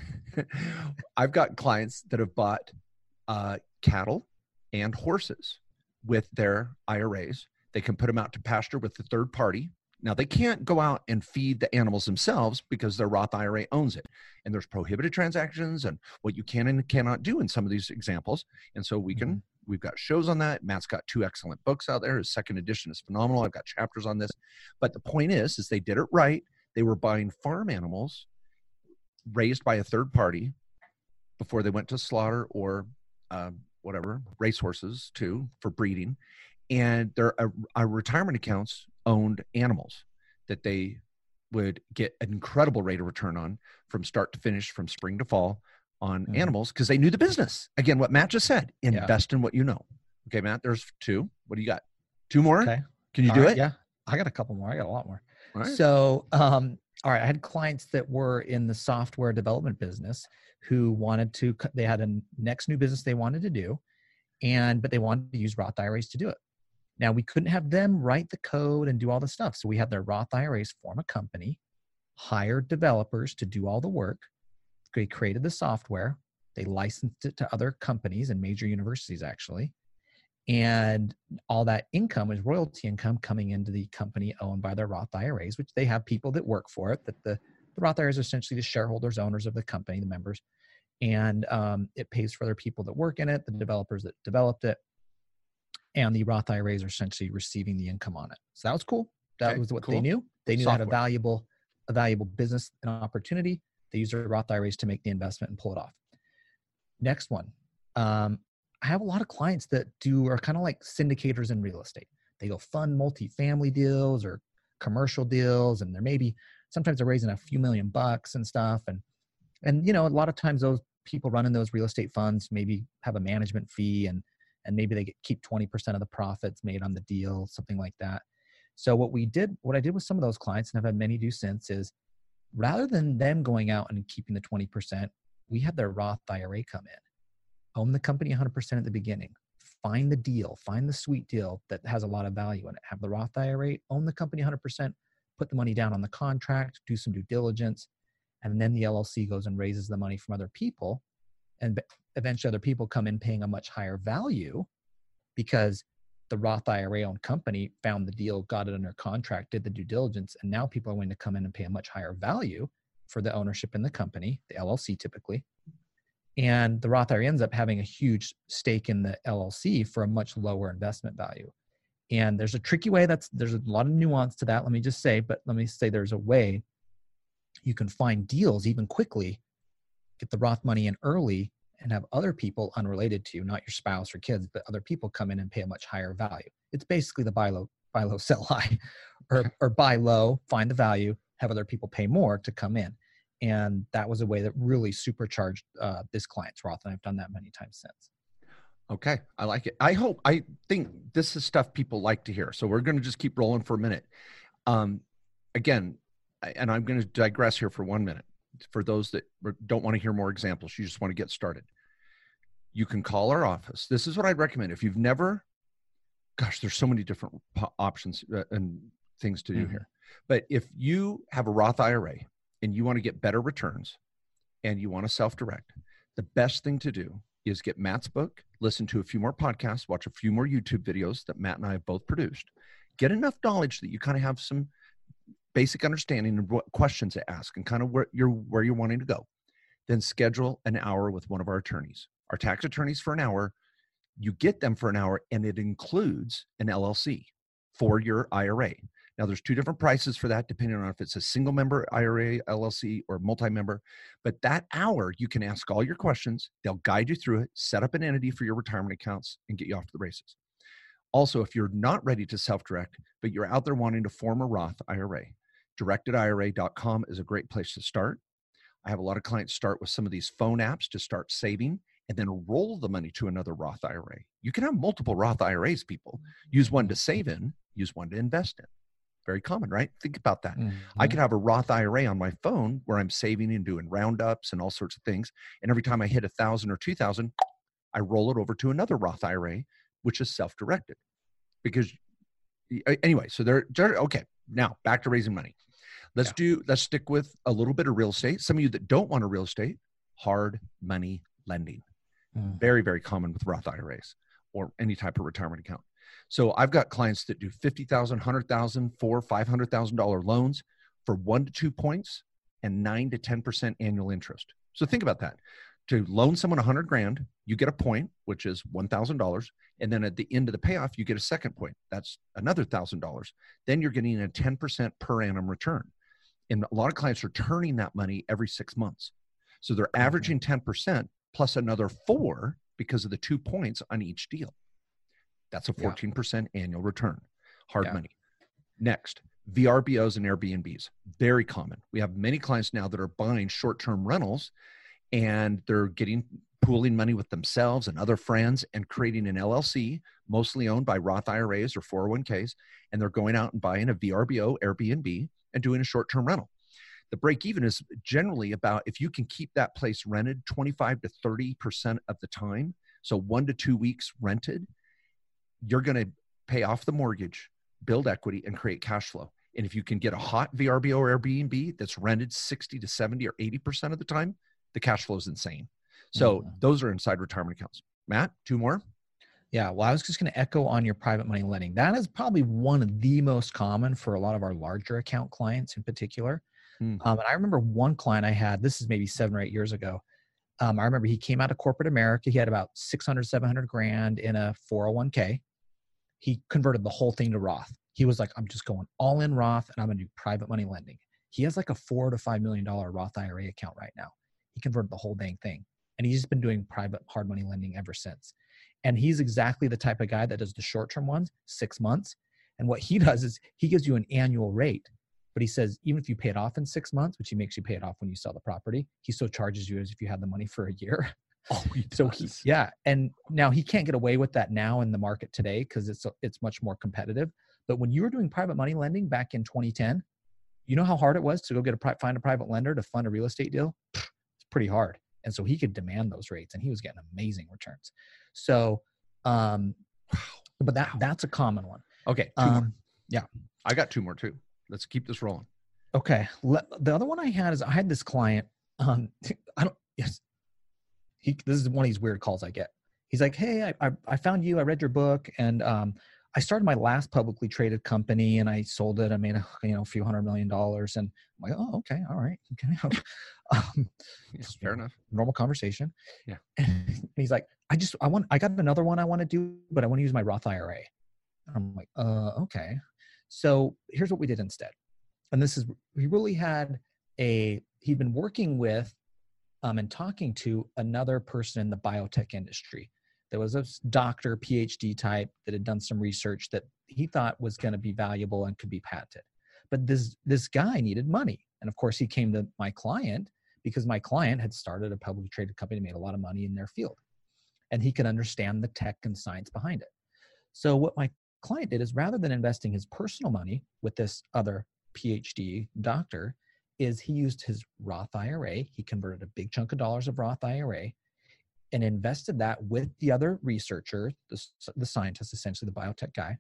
I've got clients that have bought uh, cattle and horses with their I R As. They can put them out to pasture with the third party. Now, they can't go out and feed the animals themselves because their Roth I R A owns it. And there's prohibited transactions and what you can and cannot do in some of these examples. And so we can, mm-hmm. we've got shows on that. Matt's got two excellent books out there. His second edition is phenomenal. I've got chapters on this. But the point is, is they did it right. They were buying farm animals raised by a third party before they went to slaughter or uh, whatever, racehorses too, for breeding. And their uh, uh, retirement accounts owned animals that they would get an incredible rate of return on from start to finish, from spring to fall on mm-hmm. animals, because they knew the business. Again, what Matt just said, invest yeah. in what you know. Okay, Matt, there's two. What do you got? Two more? Okay. Can you all do right, it? Yeah, I got a couple more. I got a lot more. All right. So, um, all right, I had clients that were in the software development business who wanted to, they had a next new business they wanted to do, and, but they wanted to use Roth I R As to do it. Now, we couldn't have them write the code and do all the stuff. So we had their Roth I R As form a company, hired developers to do all the work. They created the software. They licensed it to other companies and major universities, actually. And all that income is royalty income coming into the company owned by their Roth I R As, which they have people that work for it, that the, the Roth I R As are essentially the shareholders, owners of the company, the members. And um, it pays for their people that work in it, the developers that developed it. And the Roth I R As are essentially receiving the income on it. So that was cool. That okay, was what cool. they knew. They knew Software. They had a valuable, a valuable business and opportunity. They used their Roth I R As to make the investment and pull it off. Next one. Um, I have a lot of clients that do are kind of like syndicators in real estate. They go fund multifamily deals or commercial deals, and they're maybe sometimes they're raising a few million bucks and stuff. And and you know, a lot of times those people running those real estate funds maybe have a management fee, and and maybe they get, keep twenty percent of the profits made on the deal, something like that. So what we did, what I did with some of those clients, and I've had many do since, is rather than them going out and keeping the twenty percent, we had their Roth I R A come in, own the company one hundred percent at the beginning, find the deal, find the sweet deal that has a lot of value in it, have the Roth I R A, own the company one hundred percent, put the money down on the contract, do some due diligence, and then the L L C goes and raises the money from other people. And eventually other people come in paying a much higher value because the Roth I R A owned company found the deal, got it under contract, did the due diligence, and now people are willing to come in and pay a much higher value for the ownership in the company, the L L C typically. And the Roth I R A ends up having a huge stake in the L L C for a much lower investment value. And there's a tricky way, that's there's a lot of nuance to that, let me just say, but let me say there's a way you can find deals even quickly, get the Roth money in early, and have other people unrelated to you, not your spouse or kids, but other people come in and pay a much higher value. It's basically the buy low, buy low, sell high, or, Okay. or buy low, find the value, have other people pay more to come in. And that was a way that really supercharged uh, this client's Roth. And I've done that many times since. Okay. I like it. I hope, I think this is stuff people like to hear. So we're going to just keep rolling for a minute. Um, again, I- and I'm going to digress here for one minute. For those that don't want to hear more examples, you just want to get started. You can call our office. This is what I'd recommend. If you've never, gosh, there's so many different po- options uh, and things to do Mhm. here. But if you have a Roth I R A and you want to get better returns and you want to self-direct, the best thing to do is get Matt's book, listen to a few more podcasts, watch a few more YouTube videos that Matt and I have both produced, get enough knowledge that you kind of have some basic understanding of what questions to ask and kind of where you're, where you're wanting to go. Then schedule an hour with one of our attorneys. Our tax attorneys for an hour, you get them for an hour and it includes an L L C for your I R A. Now there's two different prices for that depending on if it's a single member I R A, L L C, or multi-member. But that hour, you can ask all your questions. They'll guide you through it, set up an entity for your retirement accounts, and get you off to the races. Also, if you're not ready to self-direct, but you're out there wanting to form a Roth I R A, directed I R A dot com is a great place to start. I have a lot of clients start with some of these phone apps to start saving and then roll the money to another Roth I R A. You can have multiple Roth I R As, people. Use one to save in, use one to invest in. Very common, right? Think about that. Mhm. I could have a Roth I R A on my phone where I'm saving and doing roundups and all sorts of things. And every time I hit a thousand or two thousand, I roll it over to another Roth I R A, which is self-directed. Because anyway, so they're, okay, now back to raising money. Let's Yeah. do, let's stick with a little bit of real estate. Some of you that don't want a real estate, hard money lending. Mhm. Very, very common with Roth I R As or any type of retirement account. So I've got clients that do fifty thousand, one hundred thousand, four, five hundred thousand dollar loans for one to two points and nine to ten percent annual interest. So think about that. To loan someone a hundred grand, you get a point, which is one thousand dollars, and then at the end of the payoff, you get a second point. That's another thousand dollars. Then you're getting a ten percent per annum return. And a lot of clients are turning that money every six months. So they're averaging ten percent plus another four because of the two points on each deal. That's a fourteen percent yeah. annual return. Hard yeah. money. Next, V R B Os and Airbnbs. Very common. We have many clients now that are buying short-term rentals and they're getting pooling money with themselves and other friends and creating an L L C, mostly owned by Roth I R As or four oh one Ks. And they're going out and buying a V R B O, Airbnb, and doing a short-term rental. The break even is generally about, if you can keep that place rented twenty-five to thirty percent of the time, so one to two weeks rented, you're going to pay off the mortgage, build equity, and create cash flow. And if you can get a hot V R B O or Airbnb that's rented sixty to seventy or eighty percent of the time, the cash flow is insane. So mm-hmm. those are inside retirement accounts. Matt, two more? Yeah, well, I was just going to echo on your private money lending. That is probably one of the most common for a lot of our larger account clients in particular. Mm. Um, and I remember one client I had, this is maybe seven or eight years ago. Um, I remember he came out of corporate America. He had about six hundred, seven hundred grand in a four oh one K. He converted the whole thing to Roth. He was like, I'm just going all in Roth and I'm going to do private money lending. He has like a four to five million dollar Roth I R A account right now. He converted the whole dang thing. And he's just been doing private hard money lending ever since. And he's exactly the type of guy that does the short-term ones, six months. And what he does is he gives you an annual rate. But he says, even if you pay it off in six months, which he makes you pay it off when you sell the property, he still charges you as if you had the money for a year. Oh, he does. So he, yeah. And now he can't get away with that now in the market today because it's, it's much more competitive. But when you were doing private money lending back in twenty ten, you know how hard it was to go get a pri- find a private lender to fund a real estate deal? It's pretty hard. And so he could demand those rates and he was getting amazing returns. So, um, but that, that's a common one. Okay. Two um, more. Yeah. I got two more too. Let's keep this rolling. Okay. Le- the other one I had is I had this client. Um, I don't, yes. He, this is one of these weird calls I get. He's like, hey, I, I, I found you. I read your book and, um, I started my last publicly traded company and I sold it. I made a, you know, a few hundred million dollars and I'm like, oh, okay. All right. Okay. um, yeah, fair enough. Normal conversation. Yeah. And he's like, I just, I want, I got another one I want to do, but I want to use my Roth I R A. And I'm like, uh, okay. So here's what we did instead. And this is, he really had a, he'd been working with um, and talking to another person in the biotech industry. There was a doctor, PhD type, that had done some research that he thought was going to be valuable and could be patented. But this this guy needed money. And of course, he came to my client because my client had started a publicly traded company, made a lot of money in their field. And he could understand the tech and science behind it. So what my client did is, rather than investing his personal money with this other PhD doctor, is he used his Roth I R A. He converted a big chunk of dollars of Roth I R A and invested that with the other researcher, the, the scientist, essentially the biotech guy,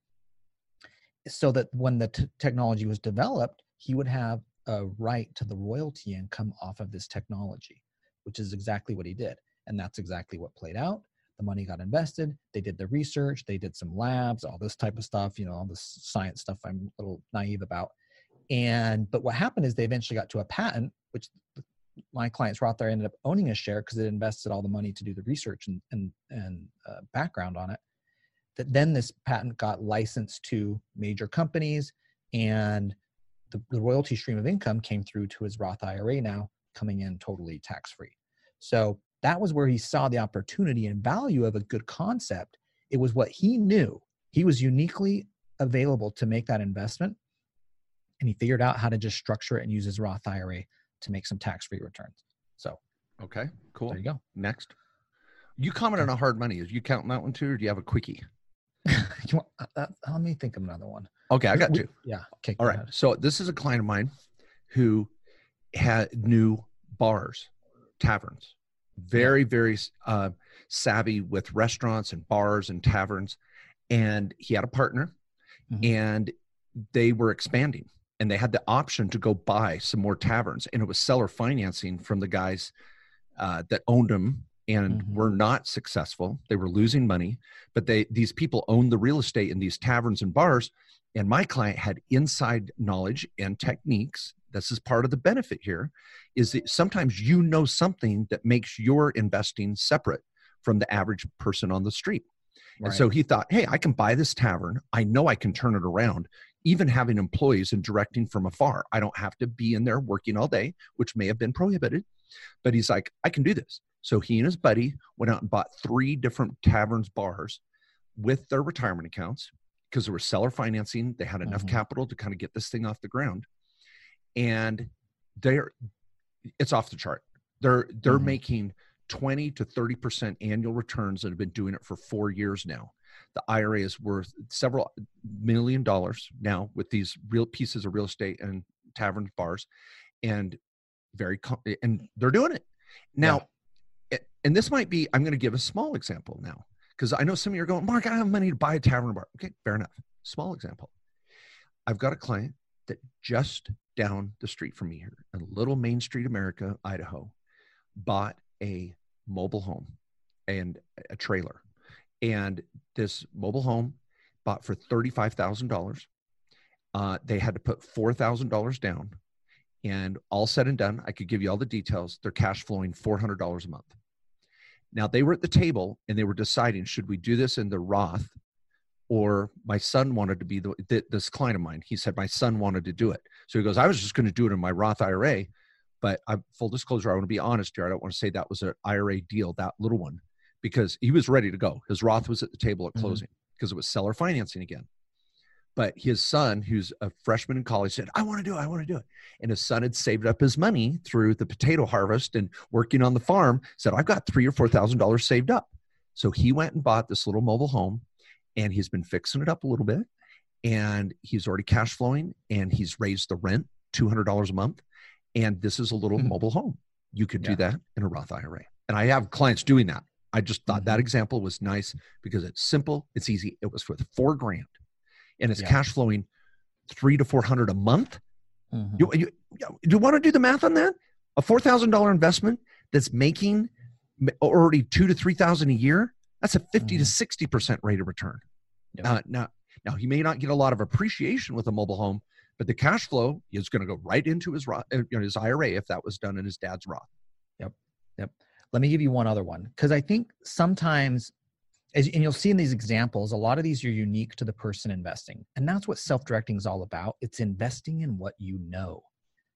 so that when the t- technology was developed, he would have a right to the royalty income off of this technology, which is exactly what he did. And that's exactly what played out. The money got invested. They did the research. They did some labs, all this type of stuff, you know, all this science stuff I'm a little naive about. And, but what happened is they eventually got to a patent, which my client's Roth there ended up owning a share because it invested all the money to do the research and, and, and uh, background on it. That then this patent got licensed to major companies, and the, the royalty stream of income came through to his Roth I R A, now coming in totally tax-free. So that was where he saw the opportunity and value of a good concept. It was what he knew. He was uniquely available to make that investment, and he figured out how to just structure it and use his Roth I R A to make some tax-free returns. So, okay, cool. There you go. Next. You commented on hard money. Is you counting that one too, or do you have a quickie? you want, uh, uh, let me think of another one. Okay, I got we, two. Yeah. Okay. All right. Ahead. So this is a client of mine who had new bars, taverns, very, yeah. very uh, savvy with restaurants and bars and taverns. And he had a partner, mm-hmm. and they were expanding, and they had the option to go buy some more taverns. And it was seller financing from the guys uh, that owned them and mm-hmm. were not successful. They were losing money, but they these people owned the real estate in these taverns and bars. And my client had inside knowledge and techniques. This is part of the benefit here, is that sometimes you know something that makes your investing separate from the average person on the street. Right. And so he thought, hey, I can buy this tavern. I know I can turn it around, even having employees and directing from afar. I don't have to be in there working all day, which may have been prohibited. But he's like, I can do this. So he and his buddy went out and bought three different taverns, bars with their retirement accounts, because there was seller financing. They had enough mm-hmm. capital to kind of get this thing off the ground. And they're, it's off the chart. They're, they're mm-hmm. making twenty to thirty percent annual returns and have been doing it for four years now. The I R A is worth several million dollars now with these real pieces of real estate and taverns, bars, and very, and they're doing it now. Yeah. And this might be, I'm going to give a small example now, because I know some of you are going, Mark, I don't have money to buy a tavern bar. Okay, fair enough. Small example. I've got a client that just down the street from me here in Little Main Street, America, Idaho, bought a mobile home and a trailer. And this mobile home bought for thirty-five thousand dollars. Uh, they had to put four thousand dollars down. And all said and done, I could give you all the details. They're cash flowing four hundred dollars a month. Now, they were at the table and they were deciding, should we do this in the Roth, or my son wanted to be the, this client of mine. He said, my son wanted to do it. So he goes, I was just going to do it in my Roth I R A, but I, full disclosure, I want to be honest here. I don't want to say that was an I R A deal, that little one, because he was ready to go. His Roth was at the table at closing because mm-hmm. it was seller financing again. But his son, who's a freshman in college, said, I want to do it. I want to do it. And his son had saved up his money through the potato harvest and working on the farm, said, I've got three or four thousand dollars saved up. So he went and bought this little mobile home, and he's been fixing it up a little bit, and he's already cash flowing, and he's raised the rent two hundred dollars a month. And this is a little mm-hmm. mobile home. You could yeah. do that in a Roth I R A. And I have clients doing that. I just thought mm-hmm. that example was nice because it's simple. It's easy. It was worth four grand. And it's yeah. cash flowing three to four hundred a month. Mm-hmm. You, you, do you want to do the math on that? A four thousand dollars investment that's making already two to three thousand a year. That's a fifty mm-hmm. to sixty percent rate of return. Yep. Uh, now, now he may not get a lot of appreciation with a mobile home, but the cash flow is going to go right into his Roth, you know, his I R A if that was done in his dad's Roth. Yep. Yep. Let me give you one other one, because I think sometimes, as, and you'll see in these examples, a lot of these are unique to the person investing. And that's what self-directing is all about. It's investing in what you know.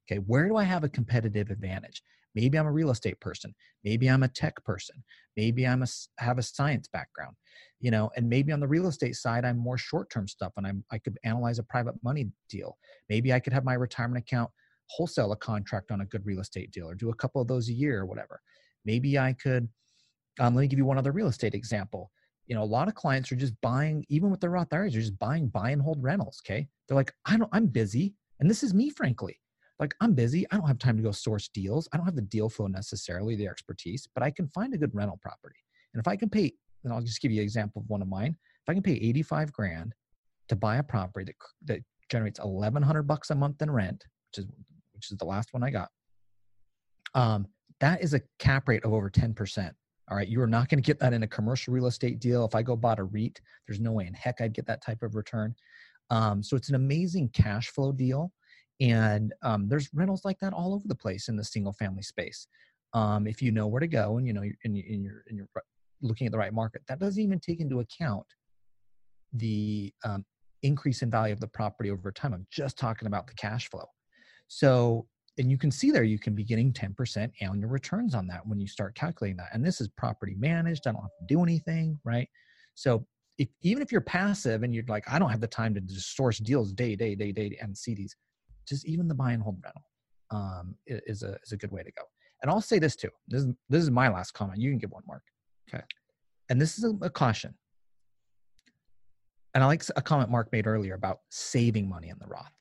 Okay, where do I have a competitive advantage? Maybe I'm a real estate person. Maybe I'm a tech person. Maybe I'm a have a science background, you know, and maybe on the real estate side, I'm more short-term stuff and I'm, I could analyze a private money deal. Maybe I could have my retirement account wholesale a contract on a good real estate deal or do a couple of those a year or whatever. Maybe I could, um, let me give you one other real estate example. You know, a lot of clients are just buying, even with their Roth I R As, they're just buying buy and hold rentals. Okay. They're like, I don't, I'm busy. And this is me, frankly. Like, I'm busy. I don't have time to go source deals. I don't have the deal flow necessarily, the expertise, but I can find a good rental property. And if I can pay, and I'll just give you an example of one of mine. If I can pay eighty-five grand to buy a property that, that generates eleven hundred bucks a month in rent, which is, which is the last one I got. Um, that is a cap rate of over ten percent. All right. You are not going to get that in a commercial real estate deal. If I go bought a REIT, there's no way in heck I'd get that type of return. Um, so it's an amazing cash flow deal. And um, there's rentals like that all over the place in the single family space. Um, if you know where to go and you know, and you're, and you're, and you're looking at the right market, that doesn't even take into account the um, increase in value of the property over time. I'm just talking about the cash flow. So, and you can see there, you can be getting ten percent annual returns on that when you start calculating that. And this is property managed. I don't have to do anything, right? So if, even if you're passive and you're like, I don't have the time to just source deals day, day, day, day, and see these, just even the buy and hold rental um, is a is a good way to go. And I'll say this too. This is, this is my last comment. You can give one, Mark. Okay. And this is a, a caution. And I like a comment Mark made earlier about saving money in the Roth.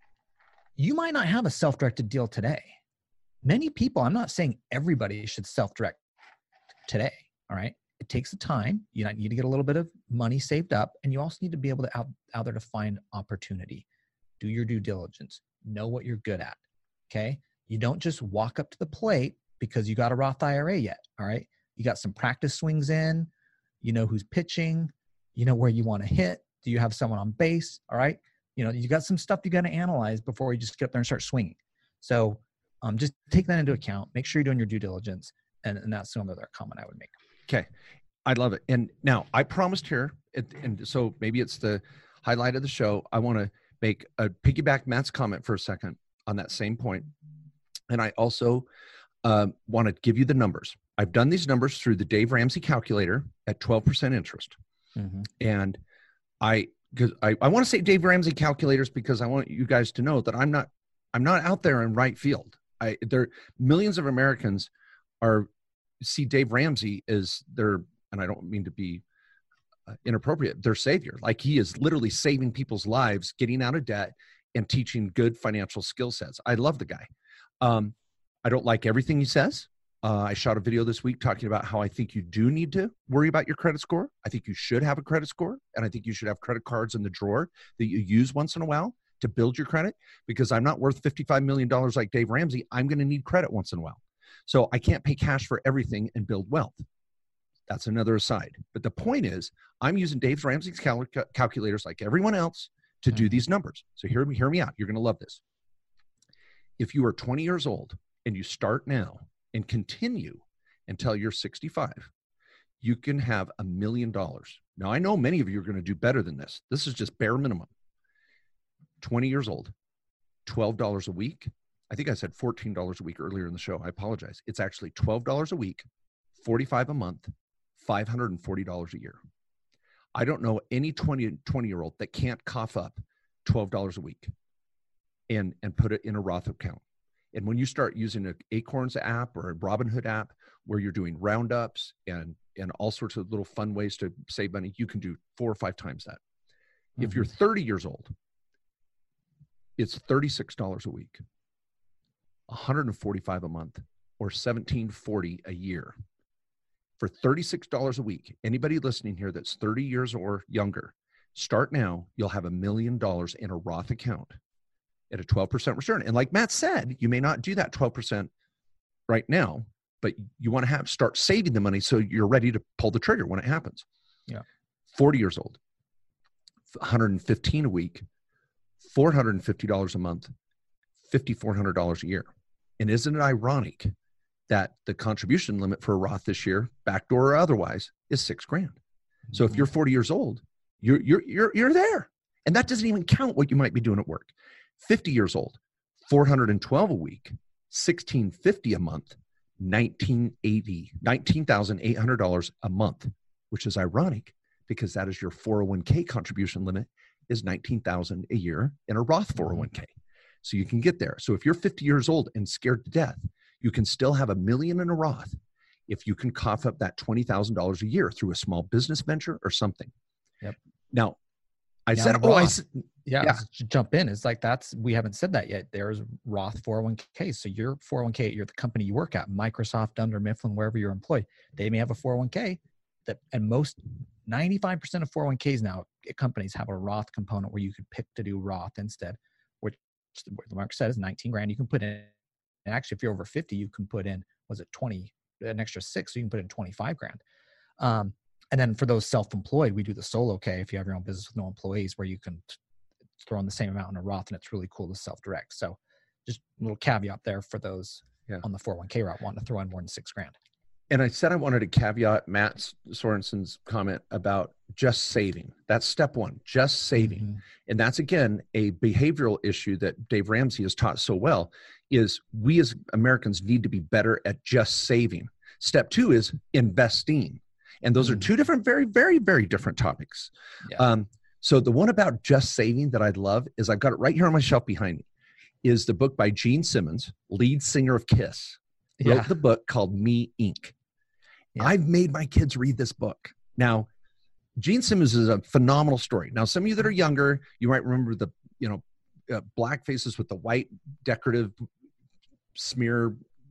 You might not have a self-directed deal today. Many people, I'm not saying everybody should self-direct today. All right. It takes a time. You need to get a little bit of money saved up. And you also need to be able to out, out there to find opportunity. Do your due diligence. Know what you're good at. Okay. You don't just walk up to the plate because you got a Roth I R A yet. All right. You got some practice swings in, you know who's pitching, you know where you want to hit. Do you have someone on base? All right. You know, you got some stuff you got to analyze before you just get up there and start swinging. So um, just take that into account. Make sure you're doing your due diligence. And, and that's another comment I would make. Okay. I love it. And now I promised here, it, and so maybe it's the highlight of the show. I want to make a piggyback Matt's comment for a second on that same point. And I also uh, want to give you the numbers. I've done these numbers through the Dave Ramsey calculator at twelve percent interest. Mm-hmm. And I, because I, I want to say Dave Ramsey calculators because I want you guys to know that I'm not, I'm not out there in right field. I, there, millions of Americans are see Dave Ramsey as their, and I don't mean to be uh, inappropriate, their savior. Like he is literally saving people's lives, getting out of debt and teaching good financial skill sets. I love the guy. Um, I don't like everything he says. Uh, I shot a video this week talking about how I think you do need to worry about your credit score. I think you should have a credit score, and I think you should have credit cards in the drawer that you use once in a while to build your credit, because I'm not worth fifty-five million dollars like Dave Ramsey. I'm going to need credit once in a while. So I can't pay cash for everything and build wealth. That's another aside. But the point is, I'm using Dave Ramsey's cal- calculators like everyone else to do these numbers. So hear me, hear me out. You're going to love this. If you are twenty years old and you start now and continue until you're sixty-five, you can have a million dollars. Now, I know many of you are going to do better than this. This is just bare minimum. twenty years old, twelve dollars a week. I think I said fourteen dollars a week earlier in the show. I apologize. It's actually twelve dollars a week, forty-five dollars a month, five hundred forty dollars a year. I don't know any twenty, twenty-year-old that can't cough up twelve dollars a week and, and put it in a Roth account. And when you start using an Acorns app or a Robinhood app where you're doing roundups and, and all sorts of little fun ways to save money, you can do four or five times that. Mm-hmm. If you're thirty years old, it's thirty-six dollars a week, one hundred forty-five dollars a month, or seventeen forty a year. For thirty-six dollars a week, anybody listening here that's thirty years or younger, start now, you'll have a million dollars in a Roth account at a twelve percent return. And like Matt said, you may not do that twelve percent right now, but you want to have start saving the money so you're ready to pull the trigger when it happens. Yeah. forty years old, one hundred fifteen dollars a week, four hundred fifty dollars a month, five thousand four hundred dollars a year. And isn't it ironic that the contribution limit for a Roth this year, backdoor or otherwise, is six grand? So if you're forty years old, you're, you're, you're, you're there. And that doesn't even count what you might be doing at work. fifty years old, four hundred twelve a week, sixteen fifty a month, nineteen eighty, nineteen thousand eight hundred dollars a month, which is ironic because that is your four oh one k contribution limit is nineteen thousand a year in a Roth four oh one k. So you can get there. So if you're fifty years old and scared to death, you can still have a million in a Roth if you can cough up that twenty thousand dollars a year through a small business venture or something. Yep. Now, I Yeah, said, Roth. oh, I said, Yeah, Yeah. let's j- jump in. It's like that's we haven't said that yet. There's Roth four oh one k. So your four oh one k, you're the company you work at, Microsoft, Dunder Mifflin, wherever you're employed, they may have a four oh one k that, and most ninety-five percent of four oh one k's now, eh, companies have a Roth component where you could pick to do Roth instead, which what Mark said is nineteen grand you can put in. And actually, if you're over fifty, you can put in, was it twenty, an extra six, so you can put in twenty-five grand. Um, and then for those self-employed, we do the solo K if you have your own business with no employees, where you can t- throw in the same amount in a Roth, and it's really cool to self-direct. So just a little caveat there for those Yeah. on the four oh one k route wanting to throw in more than six grand. and I said I wanted to caveat Matt Sorensen's comment about just saving. That's step one, just saving. Mhm. And that's, again, a behavioral issue that Dave Ramsey has taught so well, is we as Americans need to be better at just saving. Step two is investing. And those are Mhm. two different, very, very, very different topics. Yeah. Um, so the one about just saving that I'd love is I've got it right here on my shelf behind me, is the book by Gene Simmons, lead singer of Kiss. Wrote Yeah. the book called Me, Incorporated. Yeah. I've made my kids read this book. Now, Gene Simmons is a phenomenal story. Now, some of you that are younger, you might remember the, you know, uh, black faces with the white decorative smear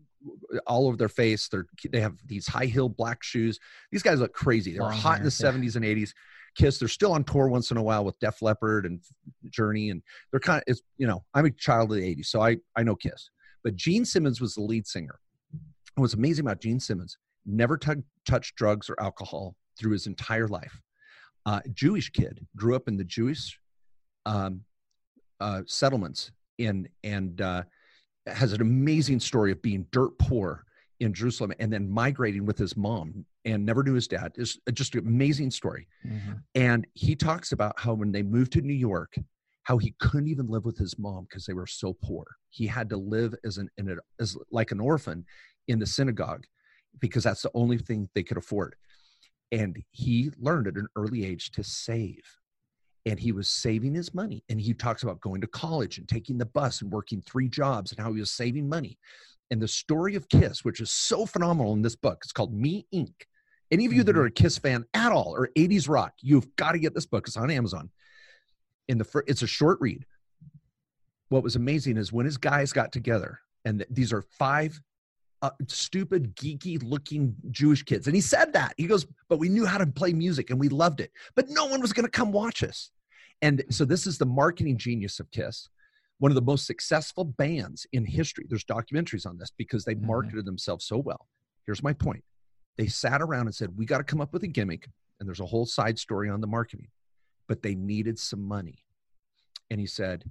all over their face. They're, they have these high heel black shoes. These guys look crazy. They were Long hot in hair, the yeah. seventies and eighties. Kiss, they're still on tour once in a while with Def Leppard and Journey. And they're kind of, it's, you know, I'm a child of the eighties, so I, I know Kiss. But Gene Simmons was the lead singer. And what's amazing about Gene Simmons, never t- touched drugs or alcohol through his entire life. Uh, Jewish kid, grew up in the Jewish um, uh, settlements in, and uh, has an amazing story of being dirt poor in Jerusalem and then migrating with his mom and never knew his dad. It's just an amazing story. Mhm. And he talks about how when they moved to New York, how he couldn't even live with his mom because they were so poor. He had to live as an in a, as like an orphan in the synagogue because that's the only thing they could afford. And he learned at an early age to save. And he was saving his money. And he talks about going to college and taking the bus and working three jobs and how he was saving money. And the story of Kiss, which is so phenomenal in this book, it's called Me, Incorporated. Any of you that are a Kiss fan at all or eighties rock, you've got to get this book. It's on Amazon. In the fir- it's a short read. What was amazing is when his guys got together, and th- these are five uh, stupid, geeky-looking Jewish kids. And he said that. He goes, but we knew how to play music, and we loved it. But no one was going to come watch us. And so this is the marketing genius of Kiss, one of the most successful bands in history. There's documentaries on this because they Mhm. marketed themselves so well. Here's my point. They sat around and said, we got to come up with a gimmick. And there's a whole side story on the marketing. But they needed some money. And he said,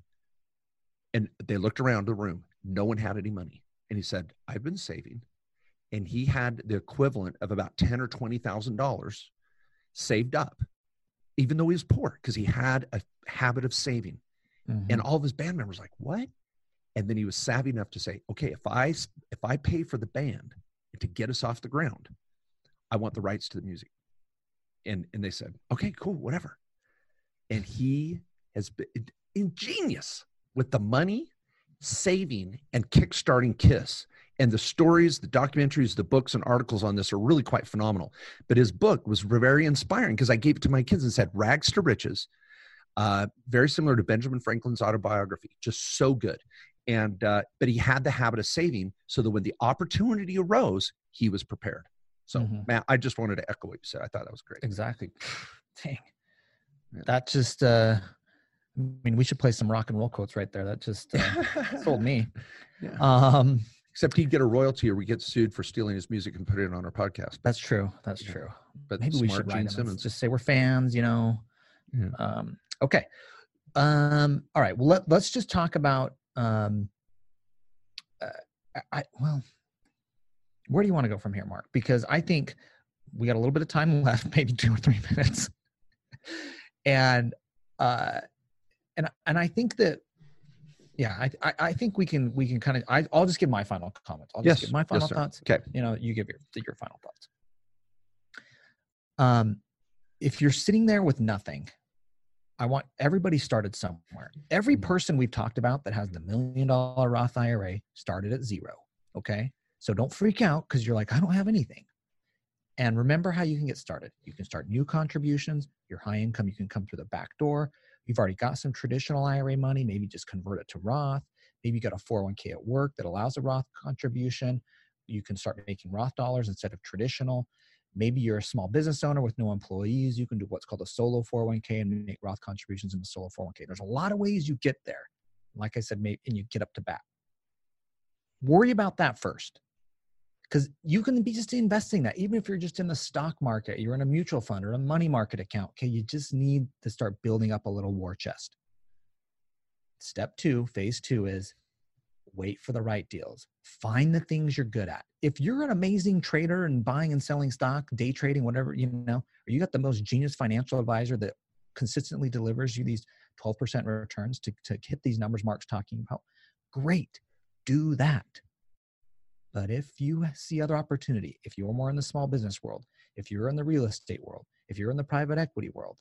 and they looked around the room. No one had any money. And he said, I've been saving. And he had the equivalent of about ten thousand dollars or twenty thousand dollars saved up, even though he was poor, because he had a habit of saving. Mhm. And all of his band members were like, what? And then he was savvy enough to say, okay, if I, if I pay for the band to get us off the ground, I want the rights to the music. And, and they said, okay, cool, whatever. And he has been ingenious with the money, saving, and kickstarting Kiss. And the stories, the documentaries, the books, and articles on this are really quite phenomenal. But his book was very inspiring because I gave it to my kids and said, Rags to Riches, uh, very similar to Benjamin Franklin's autobiography, just so good. And uh, but he had the habit of saving so that when the opportunity arose, he was prepared. So, Mhm. Matt, I just wanted to echo what you said. I thought that was great. Exactly. Dang. Yeah. That just, uh, I mean, we should play some rock and roll quotes right there. That just uh, sold me. Yeah. Um, Except he'd get a royalty or we get sued for stealing his music and putting it on our podcast. that's true. That's Yeah. true. But Maybe we smart should Gene write him and Simmons. just say we're fans, you know. Yeah. Um, okay. Um, all right. Well, let, let's just talk about, um, uh, I, I, well, where do you want to go from here, Mark? Because I think we got a little bit of time left, maybe two or three minutes. and, uh, and, and I think that Yeah, I, I I think we can we can kind of I I'll just give my final comments. I'll just Yes. give my final Yes, sir. thoughts. Okay. You know, you give your your final thoughts. Um, if you're sitting there with nothing, I want everybody started somewhere. Every person we've talked about that has the million dollar Roth I R A started at zero. Okay, so don't freak out because you're like, I don't have anything. And remember how you can get started. You can start new contributions. Your high income, you can come through the back door. You've already got some traditional I R A money. Maybe just convert it to Roth. Maybe you got a four oh one k at work that allows a Roth contribution. You can start making Roth dollars instead of traditional. Maybe you're a small business owner with no employees. You can do what's called a solo four oh one k and make Roth contributions in the solo four oh one k. There's a lot of ways you get there. Like I said, maybe, and you get up to bat. Worry about that first. Because you can be just investing that, even if you're just in the stock market, you're in a mutual fund or a money market account. Okay, you just need to start building up a little war chest. Step two, phase two is wait for the right deals. Find the things you're good at. If you're an amazing trader and buying and selling stock, day trading, whatever, you know, or you got the most genius financial advisor that consistently delivers you these twelve percent returns to, to hit these numbers Mark's talking about, great, do that. But if you see other opportunity, if you're more in the small business world, if you're in the real estate world, if you're in the private equity world,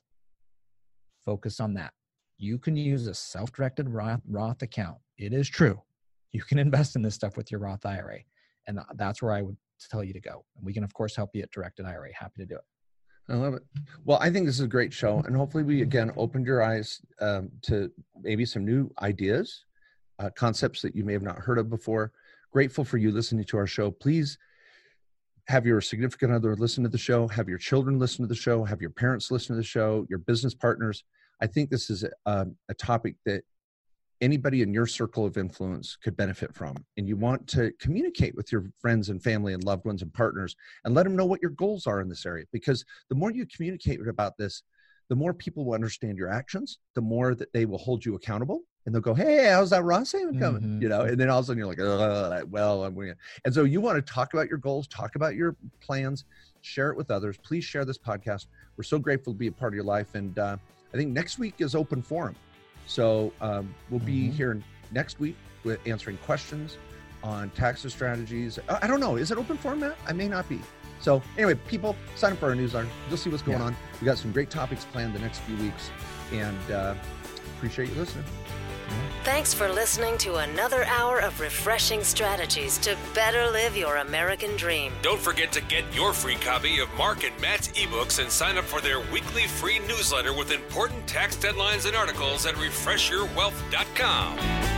focus on that. You can use a self-directed Roth, Roth account. It is true. You can invest in this stuff with your Roth I R A. And that's where I would tell you to go. And we can, of course, help you at Directed I R A. Happy to do it. I love it. Well, I think this is a great show. And hopefully we, again, opened your eyes um, to maybe some new ideas, uh, concepts that you may have not heard of before. Grateful for you listening to our show. Please have your significant other listen to the show, have your children listen to the show, have your parents listen to the show, your business partners. I think this is a, a topic that anybody in your circle of influence could benefit from. And you want to communicate with your friends and family and loved ones and partners and let them know what your goals are in this area. Because the more you communicate about this, the more people will understand your actions, the more that they will hold you accountable. And they'll go, hey, how's that Roth saving coming? Mm-hmm. You know, and then all of a sudden you're like, well, I'm going. And so you want to talk about your goals, talk about your plans, share it with others. Please share this podcast. We're so grateful to be a part of your life. And uh, I think next week is open forum. So um, we'll be mm-hmm. here next week with answering questions on tax strategies. I, I don't know. Is it open forum, Matt? I may not be. So anyway, people, sign up for our newsletter. You'll see what's going yeah. on. We got some great topics planned the next few weeks. And uh, appreciate you listening. Thanks for listening to another hour of refreshing strategies to better live your American dream. Don't forget to get your free copy of Mark and Matt's ebooks and sign up for their weekly free newsletter with important tax deadlines and articles at refresh your wealth dot com.